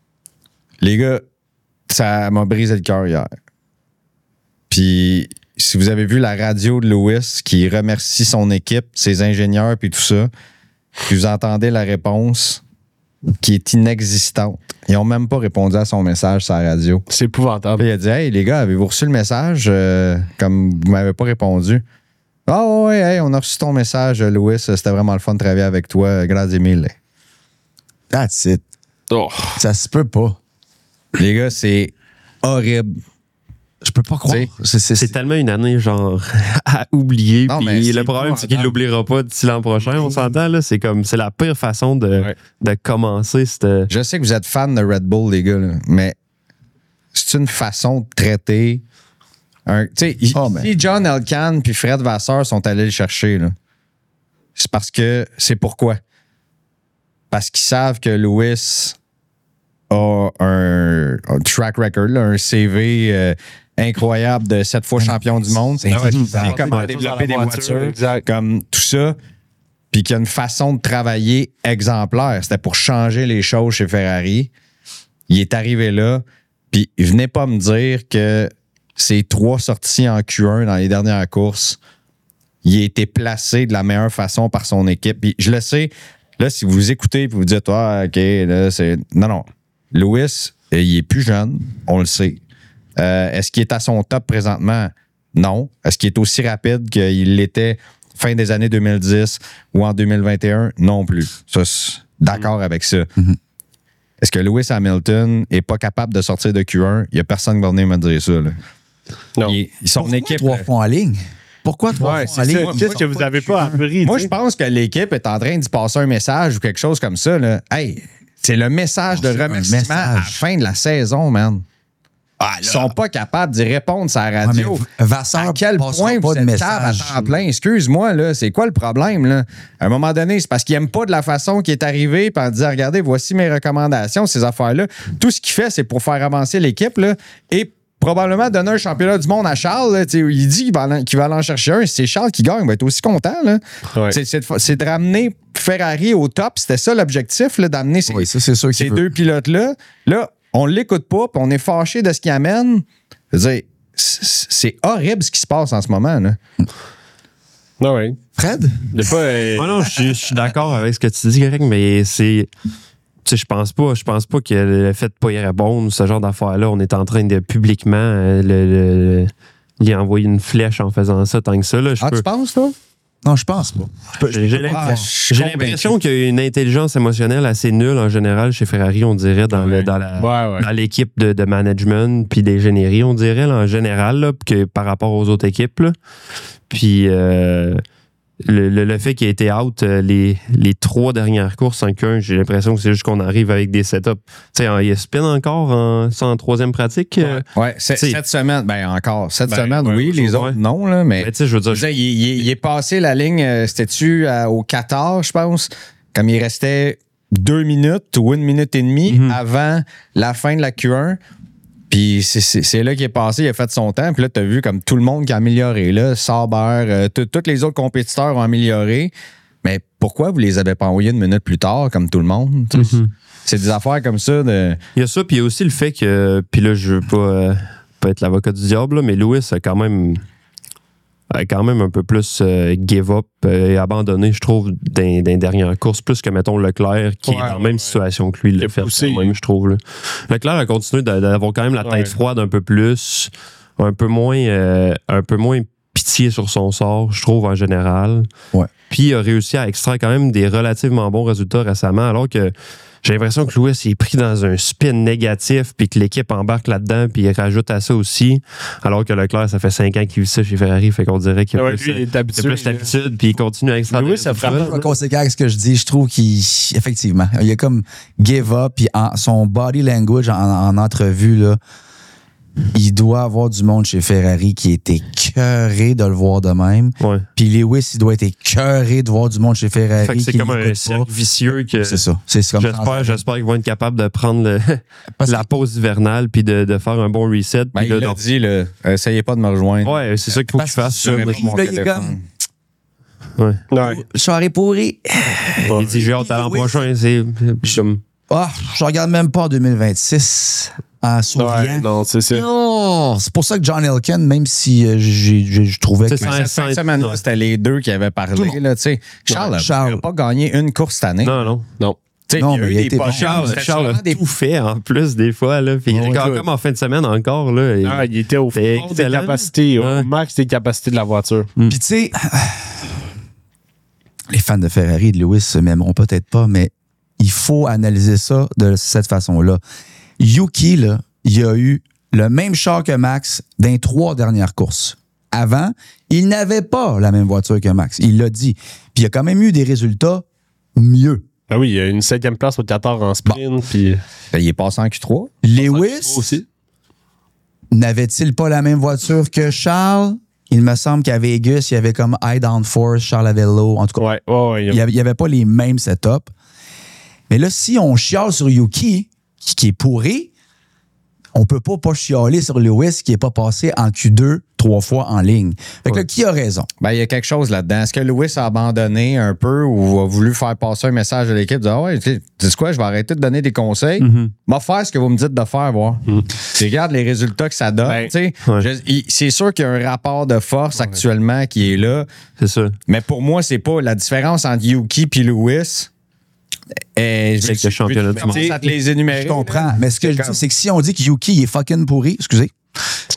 les gars, ça m'a brisé le cœur hier. Puis, si vous avez vu la radio de Lewis qui remercie son équipe, ses ingénieurs, puis tout ça, puis vous entendez la réponse qui est inexistante. Ils n'ont même pas répondu à son message sur la radio. C'est épouvantable. Puis il a dit, hey, les gars, avez-vous reçu le message euh, comme vous m'avez pas répondu? Ah oh, ouais, hey, on a reçu ton message, Louis. C'était vraiment le fun de travailler avec toi. Grazie mille. That's it. Oh. Ça se peut pas. Les gars, c'est horrible. Je peux pas croire. T'sais, C'est- c'est- C'est tellement une année, genre, à oublier. Non, Puis mais c'est le problème, c'est qu'il ne épouvantable. l'oubliera pas d'ici l'an prochain, on s'entend, là. C'est comme, c'est la pire façon de, Ouais. de commencer cette. Je sais que vous êtes fan de Red Bull, les gars, là, mais c'est une façon de traiter. Un, tu sais, Oh, si ben. John Elkann puis Fred Vasseur sont allés le chercher, là, c'est parce que. C'est pourquoi? Parce qu'ils savent que Lewis a un, un track record, là, un C V euh, incroyable de sept fois champion du monde. C'est Ah ouais, intimidant. c'est comment Ouais. développer des Dans la voiture, voitures, exact. comme tout ça. Puis qu'il y a une façon de travailler exemplaire. C'était pour changer les choses chez Ferrari. Il est arrivé là, puis venez pas me dire que ces trois sorties en Q un dans les dernières courses, il a été placé de la meilleure façon par son équipe. Puis je le sais, là, si vous écoutez et vous dites, ah, OK, là, c'est. Non, non. Lewis, il est plus jeune, on le sait. Euh, est-ce qu'il est à son top présentement? Non. Est-ce qu'il est aussi rapide qu'il l'était fin des années deux mille dix ou en deux mille vingt et un? Non plus. Ça, c'est- d'accord avec ça. Est-ce que Lewis Hamilton n'est pas capable de sortir de Q un? Il n'y a personne qui va venir me dire ça. Là. Non. Il- son Pourquoi équipe. trois fois en ligne. Pourquoi trois Ouais, fois c'est en ligne? ça. Qu'est-ce que vous n'avez pas appris? Moi, tu je sais? pense que l'équipe est en train d'y passer un message ou quelque chose comme ça. Là. Hey, c'est le message Oh, de c'est un remerciement message. à la fin de la saison, man. Ah, Ils sont pas capables d'y répondre sur la radio. Ouais, mais Vasseur à quel passera point pas vous de êtes cave à message. temps plein? Excuse-moi, là, c'est quoi le problème? Là? À un moment donné, c'est parce qu'il n'aime pas de la façon qu'il est arrivé puis en disant, regardez, voici mes recommandations, ces affaires-là. Tout ce qu'il fait, c'est pour faire avancer l'équipe là, et probablement donner un championnat du monde à Charles. Là, il dit qu'il va, aller, qu'il va aller en chercher un. Si c'est Charles qui gagne, il va être aussi content. Là. Ouais. C'est, c'est, de, c'est de ramener Ferrari au top. C'était ça l'objectif, là, d'amener ces, Oui, ça, c'est sûr ces qu'il deux pilotes-là. Là, on l'écoute pas, puis on est fâché de ce qu'il amène. Je veux dire, c'est, c'est horrible ce qui se passe en ce moment. Là. Non, ouais. Fred? Il y a pas, euh, Moi, non, je suis- je suis d'accord avec ce que tu dis, Greg, mais c'est. Tu sais, je pense pas, je pense pas que le fait de pas y répondre, ce genre d'affaires-là, on est en train de publiquement euh, le, le- lui envoyer une flèche en faisant ça tant que ça. Là, je Ah, peux- tu penses, toi? Non, je pense pas. j'ai j'ai l'im- Ah, je suis j'ai convaincu. l'impression qu'il y a une intelligence émotionnelle assez nulle en général chez Ferrari, on dirait, dans, le- dans la. ouais, ouais. dans l'équipe de, de management puis d'ingénierie, on dirait, là, en général, là, que par rapport aux autres équipes. Là. Puis euh, le, le, le fait qu'il ait été out euh, les, les trois dernières courses en Q un, j'ai l'impression que c'est juste qu'on arrive avec des setups. Tu sais, en- il spin encore en, ça en troisième pratique. euh, Ouais, c'est- T'sais- cette semaine, ben encore, cette Ben, semaine, ouais, oui, les ouais. autres, non, là, mais. mais tu sais, je veux dire, Je veux dire, il, il- il est passé la ligne, euh, c'était-tu euh, au Qatar, je pense, comme il restait deux minutes ou une minute et demie Mhm. avant la fin de la Q un. Puis c'est, c'est, c'est là qu'il est passé, il a fait son temps. Puis là, tu as vu comme tout le monde qui a amélioré. Là, Sauber, euh, tout- tous les autres compétiteurs ont amélioré. Mais pourquoi vous les avez pas envoyés une minute plus tard, comme tout le monde? Tu sais, Mhm. C'est des affaires comme ça de. il y a ça, puis il y a aussi le fait que, puis là, je veux pas, euh, pas être l'avocat du diable, là, mais Lewis a quand même, a quand même un peu plus euh, give up euh, et abandonné, je trouve, dans dans les dernières courses, plus que, mettons, Leclerc, qui Ouais, est dans la ouais, même ouais. situation que lui, il Il l'a a fait poussé. quand même, je trouve. Là. Leclerc a continué d'a- d'avoir quand même la tête Ouais. froide un peu plus, un peu moins, euh, un peu moins pitié sur son sort, je trouve, en général. Ouais. Puis il a réussi à extraire quand même des relativement bons résultats récemment, alors que j'ai l'impression que Lewis est pris dans un spin négatif, puis que l'équipe embarque là-dedans, puis il rajoute à ça aussi. Alors que Leclerc, ça fait cinq ans qu'il vit ça chez Ferrari, fait qu'on dirait qu'il a Ouais, plus, lui, il est il a habitué. plus l'habitude, puis il continue à extraire. Lewis, des ça résultats. frappe Je suis pas conséquent avec ce que je dis. Je trouve qu'il, effectivement, il a comme give up, puis en- son body language en, en entrevue, là, il doit avoir du monde chez Ferrari qui est écœuré de le voir de même. Ouais. Puis Lewis, il doit être écœuré de voir du monde chez Ferrari. Fait que c'est qui comme un l'écoute cercle pas. vicieux que. C'est ça. C'est comme J'espère, j'espère qu'ils vont être capables de prendre le- Parce la pause hivernale puis de, de faire un bon reset. Ben, puis il là, l'a donc- dit, là, essayez pas de me rejoindre. ouais, c'est ça qu'il faut Parce qu'il fasse. que- J'aurais pris mon Là, il est téléphone. Ouais. Ouais. Soirée pourrie. Il dit j'ai hâte à l'an Oui. prochain. C'est, je- comme- Ah, je regarde même pas en deux mille vingt-six en souriant. Ouais, non, c'est ça. Non, c'est pour ça que John Elkann, même si euh, j'ai, j'ai- je trouvais que C'est Mais ça. cette fin de semaine-là, Ouais. c'était les deux qui avaient Tout le parlé. monde. Là, tu sais. Charles n'a Charles. pas gagné une course cette année. Non, non. Non. Tu sais, Non, il y a mais eu il a des été bon. poches. Charles, C'était Charles a sûrement des tout fait en plus des fois. Là, puis il Ouais, regarde ouais. comme en fin de semaine encore. Là, et- Ah, il était au fond C'est des excellent. capacités, au Ouais. max des capacités de la voiture. Puis tu sais, les fans de Ferrari et de Lewis se m'aimeront peut-être pas, mais il faut analyser ça de cette façon-là. Yuki, là, il a eu le même char que Max dans les trois dernières courses. Avant, il n'avait pas la même voiture que Max. Il l'a dit. Puis il a quand même eu des résultats mieux. Ah oui, il y a une septième place au Qatar en sprint, puis Ben, il est passé en Q trois. Lewis, aussi. n'avait-il pas la même voiture que Charles? Il me semble qu'à Vegas, il y avait comme high downforce, Charles avait low. En tout cas, Ouais, ouais, ouais. il n'y avait, il y avait pas les mêmes setups. Mais là, si on chiale sur Yuki, qui, qui est pourri, on peut pas pas chialer sur Lewis, qui est pas passé en Q deux trois fois en ligne. Fait que là, qui a raison? Ben, il y a quelque chose là-dedans. Est-ce que Lewis a abandonné un peu ou a voulu faire passer un message à l'équipe? Dire, ah ouais, tu sais, tu sais quoi, je vais arrêter de donner des conseils. Mhm. Va faire ce que vous me dites de faire, voir. Tu regardes les résultats que ça donne. Ben, tu sais. ouais. Je- il- c'est sûr qu'il y a un rapport de force actuellement qui est là. C'est ça. Mais pour moi, c'est pas la différence entre Yuki et Lewis. Et je Quelques championnats du monde. à te les énumérer. Je comprends. Mais ce que je dis, c'est que si on dit que Yuki il est fucking pourri, excusez,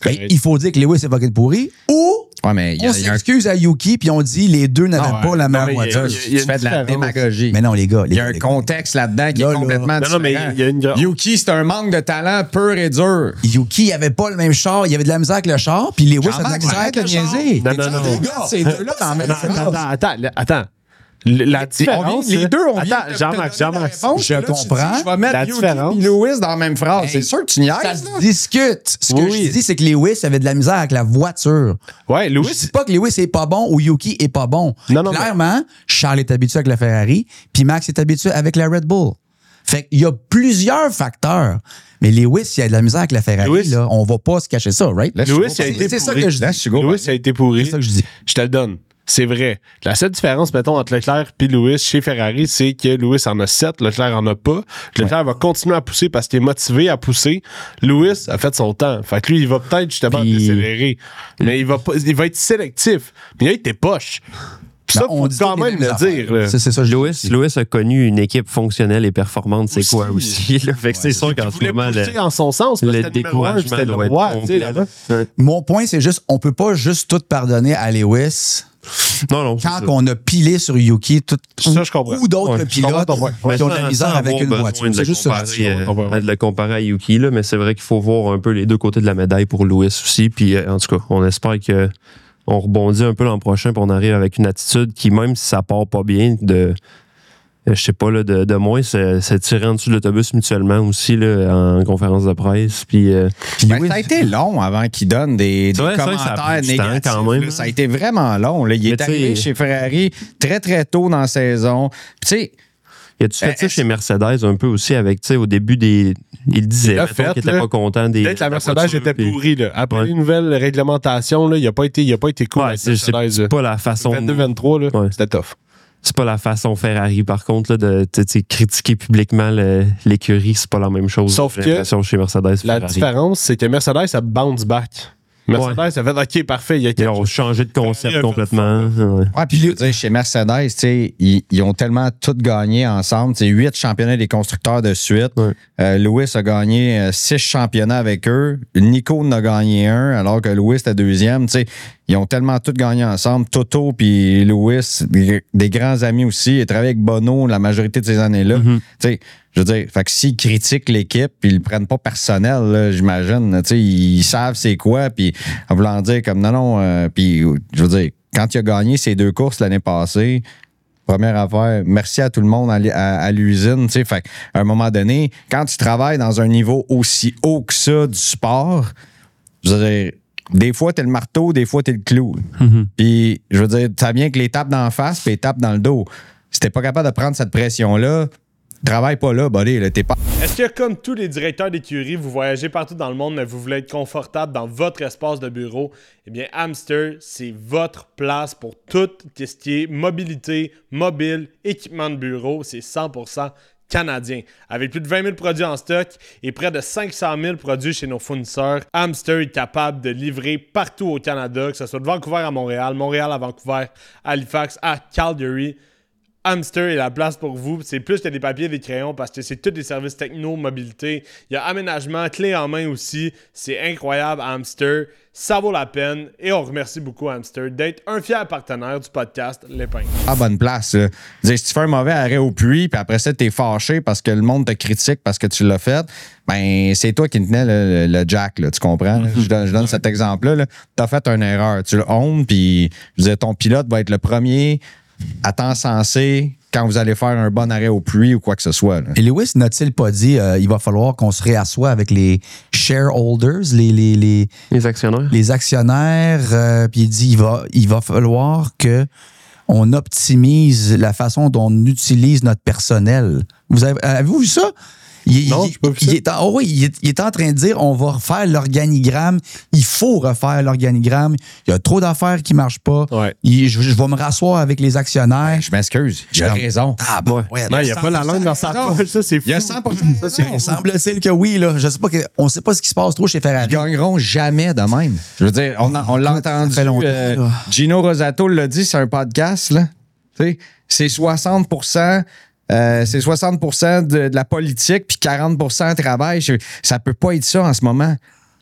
Ben, il faut dire que Lewis est fucking pourri ou Ouais, mais y a, on y a un- s'excuse à Yuki puis on dit les deux n'avaient Ah ouais. pas la Non, même mais voiture. il y a- il y a tu fais de la différence. démagogie. Mais non, les gars. Il y a un contexte là-dedans qui Là, est là. complètement Non, différent. non, mais il y a une gra- Yuki, c'est un manque de talent pur et dur. Yuki, il avait pas le même char. Il y avait de la misère avec le char, puis Lewis avait de la Jean-Marc, misère avec le arrête le char. niaiser. Non, non, non. Les gars, ces deux-là dans la même phrase. Attends, attends, attends. attends. Le- La différence. les deux, on vient Attends, de te Jean-Marc, donner Jean-Marc. la réponse, je puis là, tu comprends. dis, Je vais mettre La Yuki différence. et Lewis dans la même phrase. Hey, C'est sûr que tu niaises. Ça se là. discute. Ce que Oui. je dis, c'est que Lewis avait de la misère avec la voiture. Ouais, Je Lewis. dis pas que Lewis est pas bon ou Yuki est pas bon. Non, non, Clairement, Charles est habitué avec la Ferrari, puis Max est habitué avec la Red Bull. Fait qu'il y a plusieurs facteurs. Mais Lewis, il a de la misère avec la Ferrari, Lewis- là. On va pas se cacher ça, right? Là, je Lewis, suis il a pas- été c'est ça pourri. que je dis. Là, je suis go. Lewis a été pourri. C'est ça que je dis. Je te le donne. C'est vrai. La seule différence, mettons, entre Leclerc et Lewis chez Ferrari, c'est que Lewis en a sept, Leclerc en a pas. Leclerc va continuer à pousser parce qu'il est motivé à pousser. Lewis a fait son temps. Fait que lui, il va peut-être justement Puis- décélérer. Mais il va, pas, il va être sélectif. Mais il a été poche. Puis ça, Ben, faut dit quand toutes les même mêmes le affaires. dire. là. C'est c'est ça, je Lewis, dis. Lewis a connu une équipe fonctionnelle et performante, c'est Aussi. quoi aussi? Là? Fait que c'est sûr qu'en Il ce voulait moment, pousser le, en son sens. parce le que c'était numéro un, découragement c'était le doit être roi, tu sais, complet. là-bas. Ouais. Mon point, c'est juste, on peut pas juste tout pardonner à Lewis Non, non. c'est quand ça. on a pilé sur Yuki tout, Ça, je comprends. ou d'autres Ouais, je pilotes comprends ton point. qui ont de la sans- misère sans avec avoir une besoin voiture. de C'est le juste ça. que je dis. comparer, euh, Ouais, ouais. de le comparer à Yuki, là, mais c'est vrai qu'il faut voir un peu les deux côtés de la médaille pour Lewis aussi. Puis, euh, en tout cas, on espère que on rebondit un peu l'an prochain puis on arrive avec une attitude qui, même si ça part pas bien, de euh, je sais pas, là, de, de moins, c'est c'est tirer en dessous de l'autobus mutuellement aussi là, en conférence de presse. Puis, euh, Puis Ben, Lewis- ça a été long avant qu'il donne des, des C'est vrai, c'est vrai que ça a commentaires pris du temps négatifs. quand même. là. Ça a été vraiment long. là. Il Mais est tu arrivé sais- chez Ferrari très, très tôt dans la saison. Puis, Tu sais, il a-tu fait Euh, ça est-ce- chez Mercedes un peu aussi avec, tu sais, au début des. Il disait l'a mettons, fait, qu'il était là. pas content des. Peut-être la de Mercedes voiture, était puis- pourrie. Là. Après Ouais. les nouvelles réglementations, là, il n'a pas, été- il a pas été cool Ouais, avec c'est c'est Mercedes. là. pas la façon. vingt-deux vingt-trois, là, Ouais. c'était tough. C'est pas la façon Ferrari, par contre, là, de tu sais, critiquer publiquement le- l'écurie, c'est pas la même chose. Sauf j'ai que l'impression, chez Mercedes. La Ferrari. différence, c'est que Mercedes a bounce back. Mercedes a fait OK, parfait. Il y a Ils ont changé de concept Ferrari a fait complètement. Ouais. ouais, puis je veux dire, chez Mercedes, tu sais, ils, ils ont tellement tout gagné ensemble. C'est huit championnats des constructeurs de suite. Ouais. Euh, Lewis a gagné euh, six championnats avec eux. Nico en a gagné un, alors que Lewis était deuxième. Tu sais, ils ont tellement tout gagné ensemble. Toto puis Lewis, des, des grands amis aussi. Ils travaillent avec Bono la majorité de ces années-là. Mhm. Tu sais, je veux dire, fait que s'ils critiquent l'équipe, puis ils le prennent pas personnel, là, j'imagine, tu sais, ils savent c'est quoi, puis en voulant dire comme non, non, euh, puis je veux dire, quand il a gagné ces deux courses l'année passée, première affaire, merci à tout le monde à, l- à- à l'usine, tu sais, fait à un moment donné, quand tu travailles dans un niveau aussi haut que ça du sport, je veux dire, des fois, t'es le marteau, des fois, t'es le clou. Mhm. Puis, je veux dire, ça vient que les tapes d'en face, puis les tapes dans le dos. Si t'es pas capable de prendre cette pression-là, travaille pas là, buddy, là, t'es pas... Est-ce que, comme tous les directeurs d'écurie, vous voyagez partout dans le monde, mais vous voulez être confortable dans votre espace de bureau? Eh bien, Hamster, c'est votre place pour tout ce qui est mobilité, mobile, équipement de bureau. C'est cent pour cent canadien. Avec plus de vingt mille produits en stock et près de cinq cent mille produits chez nos fournisseurs, Hamster est capable de livrer partout au Canada, que ce soit de Vancouver à Montréal, Montréal à Vancouver, Halifax à Calgary. Hamster est la place pour vous. C'est plus que des papiers et des crayons parce que c'est tous des services techno, mobilité. Il y a aménagement, clé en main aussi. C'est incroyable, Hamster. Ça vaut la peine. Et on remercie beaucoup Hamster d'être un fier partenaire du podcast L'Épingle. à bonne place. Là. Je veux dire, si tu fais un mauvais arrêt au puits, puis après ça, t'es fâché parce que le monde te critique parce que tu l'as fait, ben c'est toi qui tenais le, le- le jack, là, tu comprends? là? Je donne, je donne cet exemple-là. Là. T'as fait une erreur. Tu le honnes, puis je veux dire, ton pilote va être le premier à temps sensé quand vous allez faire un bon arrêt au puits ou quoi que ce soit. Là. Et Lewis n'a-t-il pas dit euh, il va falloir qu'on se réassoie avec les shareholders, les, les, les, Les actionnaires. les actionnaires, euh, puis il dit il va, il va falloir que on optimise la façon dont on utilise notre personnel. Vous avez, avez-vous vu ça? Il, Non, il- j'ai pas vu il ça. est en, oh oui, il est, il est en train de dire on va refaire l'organigramme. Il faut refaire l'organigramme. Il y a trop d'affaires qui ne marchent pas. Ouais. Il- je, je vais me rasseoir avec les actionnaires. Je m'excuse. J'ai Comme- raison. Ah, bah, ouais. Non, il n'y a pas la langue dans sa poche. Ça, c'est fou. Il y a cent pour cent de ça. Il semble-t-il que oui, là. Je sais pas que, on sait pas ce qui se passe trop chez Ils Ferrari. gagneront jamais de même. Je veux dire, on, a- on l'a entendu. fait longtemps, euh, là. Gino Rosato l'a dit sur un podcast. Là. Tu sais, c'est soixante pour cent. Euh, c'est soixante pour cent de, de la politique puis quarante pour cent de travail. Je- ça peut pas être ça en ce moment.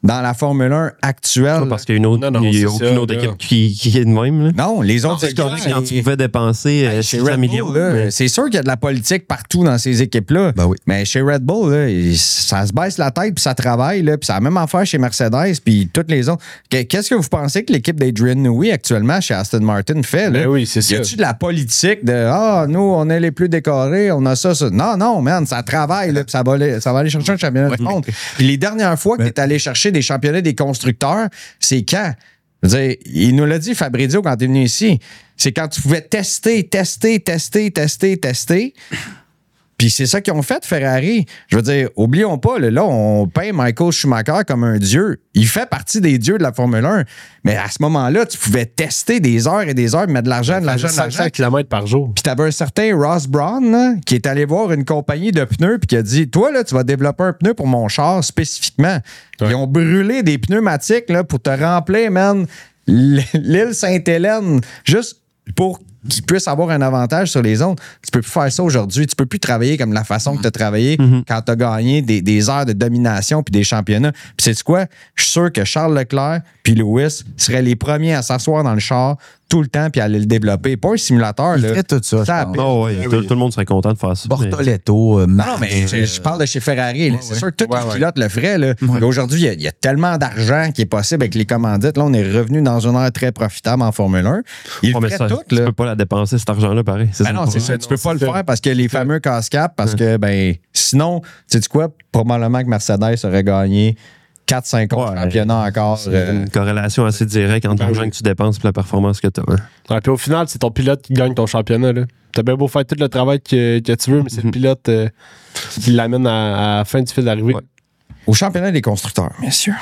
dans la Formule un actuelle. Pas parce qu'il y a, une autre, Non, non, il y a c'est aucune ça, autre là. équipe qui, qui est de même. Là. Non, les autres C'est correct équipes, quand tu pouvais dépenser euh, chez six cents Red millions. Bull, là, mais- c'est sûr qu'il y a de la politique partout dans ces équipes-là. Ben oui. Mais chez Red Bull, là, il- ça se baisse la tête puis ça travaille. Là, puis c'est la même affaire chez Mercedes puis toutes les autres. Que- Qu'est-ce que vous pensez que l'équipe d'Adrian Newey actuellement chez Aston Martin fait? Là? Ben oui, c'est Y ça. a-tu de la politique de Ah, nous, on est les plus décorés, on a ça, ça. Non, non, man, ça travaille, là, puis ça va aller, ça va aller chercher un championnat du monde. Puis les dernières fois que tu es allé chercher des championnats des constructeurs, c'est quand? Je veux dire, il nous l'a dit, Fabrizio, quand tu es venu ici. C'est quand tu pouvais tester, tester, tester, tester, tester. Puis c'est ça qu'ils ont fait, Ferrari. Je veux dire, oublions pas, là, là, on peint Michael Schumacher comme un dieu. Il fait partie des dieux de la Formule un. Mais à ce moment-là, tu pouvais tester des heures et des heures, mettre de l'argent, de l'argent, de cinq l'argent. cents kilomètres par jour. Puis t'avais un certain Ross Brawn là, qui est allé voir une compagnie de pneus puis qui a dit toi là tu vas développer un pneu pour mon char spécifiquement. Ils ont brûlé des pneumatiques là, pour te remplir man l'île Sainte-Hélène juste pour qu'ils puissent avoir un avantage sur les autres. Tu peux plus faire ça aujourd'hui. Tu peux plus travailler comme la façon que tu as travaillé Mm-hmm. quand tu as gagné des, des heures de domination puis des championnats. Puis c'est quoi? Je suis sûr que Charles Leclerc puis Lewis seraient les premiers à s'asseoir dans le char tout le temps puis à aller le développer. Pas un simulateur. Il là. ferait tout ça, Ça je pense. appelle. Oh, ouais, tout, tout le monde serait content de faire ça. mais- Bortoletto, euh, Non, mais je, je parle de chez Ferrari. là. C'est sûr que tous les pilotes le feraient. Là. Mais aujourd'hui, il y a- il y, a tellement d'argent qui est possible avec les commandites. Là, on est revenu dans une ère très profitable en Formule un. Ils Ouais, le mais feraient ça, tout. tu Là. peux pas la dépenser, cet argent-là, pareil. C'est Ben ça non, le c'est problème. ça. Tu peux pas le c'est faire parce que les fameux casse-caps, parce que, ben, sinon, tu sais quoi, probablement que Mercedes aurait gagné quatre cinq autres Ouais, championnats encore. C'est euh, une corrélation assez directe entre l'argent que tu dépenses et la performance que tu as. Ouais, puis au final, c'est ton pilote qui gagne ton championnat. Là. T'as bien beau faire tout le travail que, que tu veux, mais c'est le pilote euh, qui l'amène à, à la fin du fil d'arrivée. Ouais. Au championnat des constructeurs, messieurs.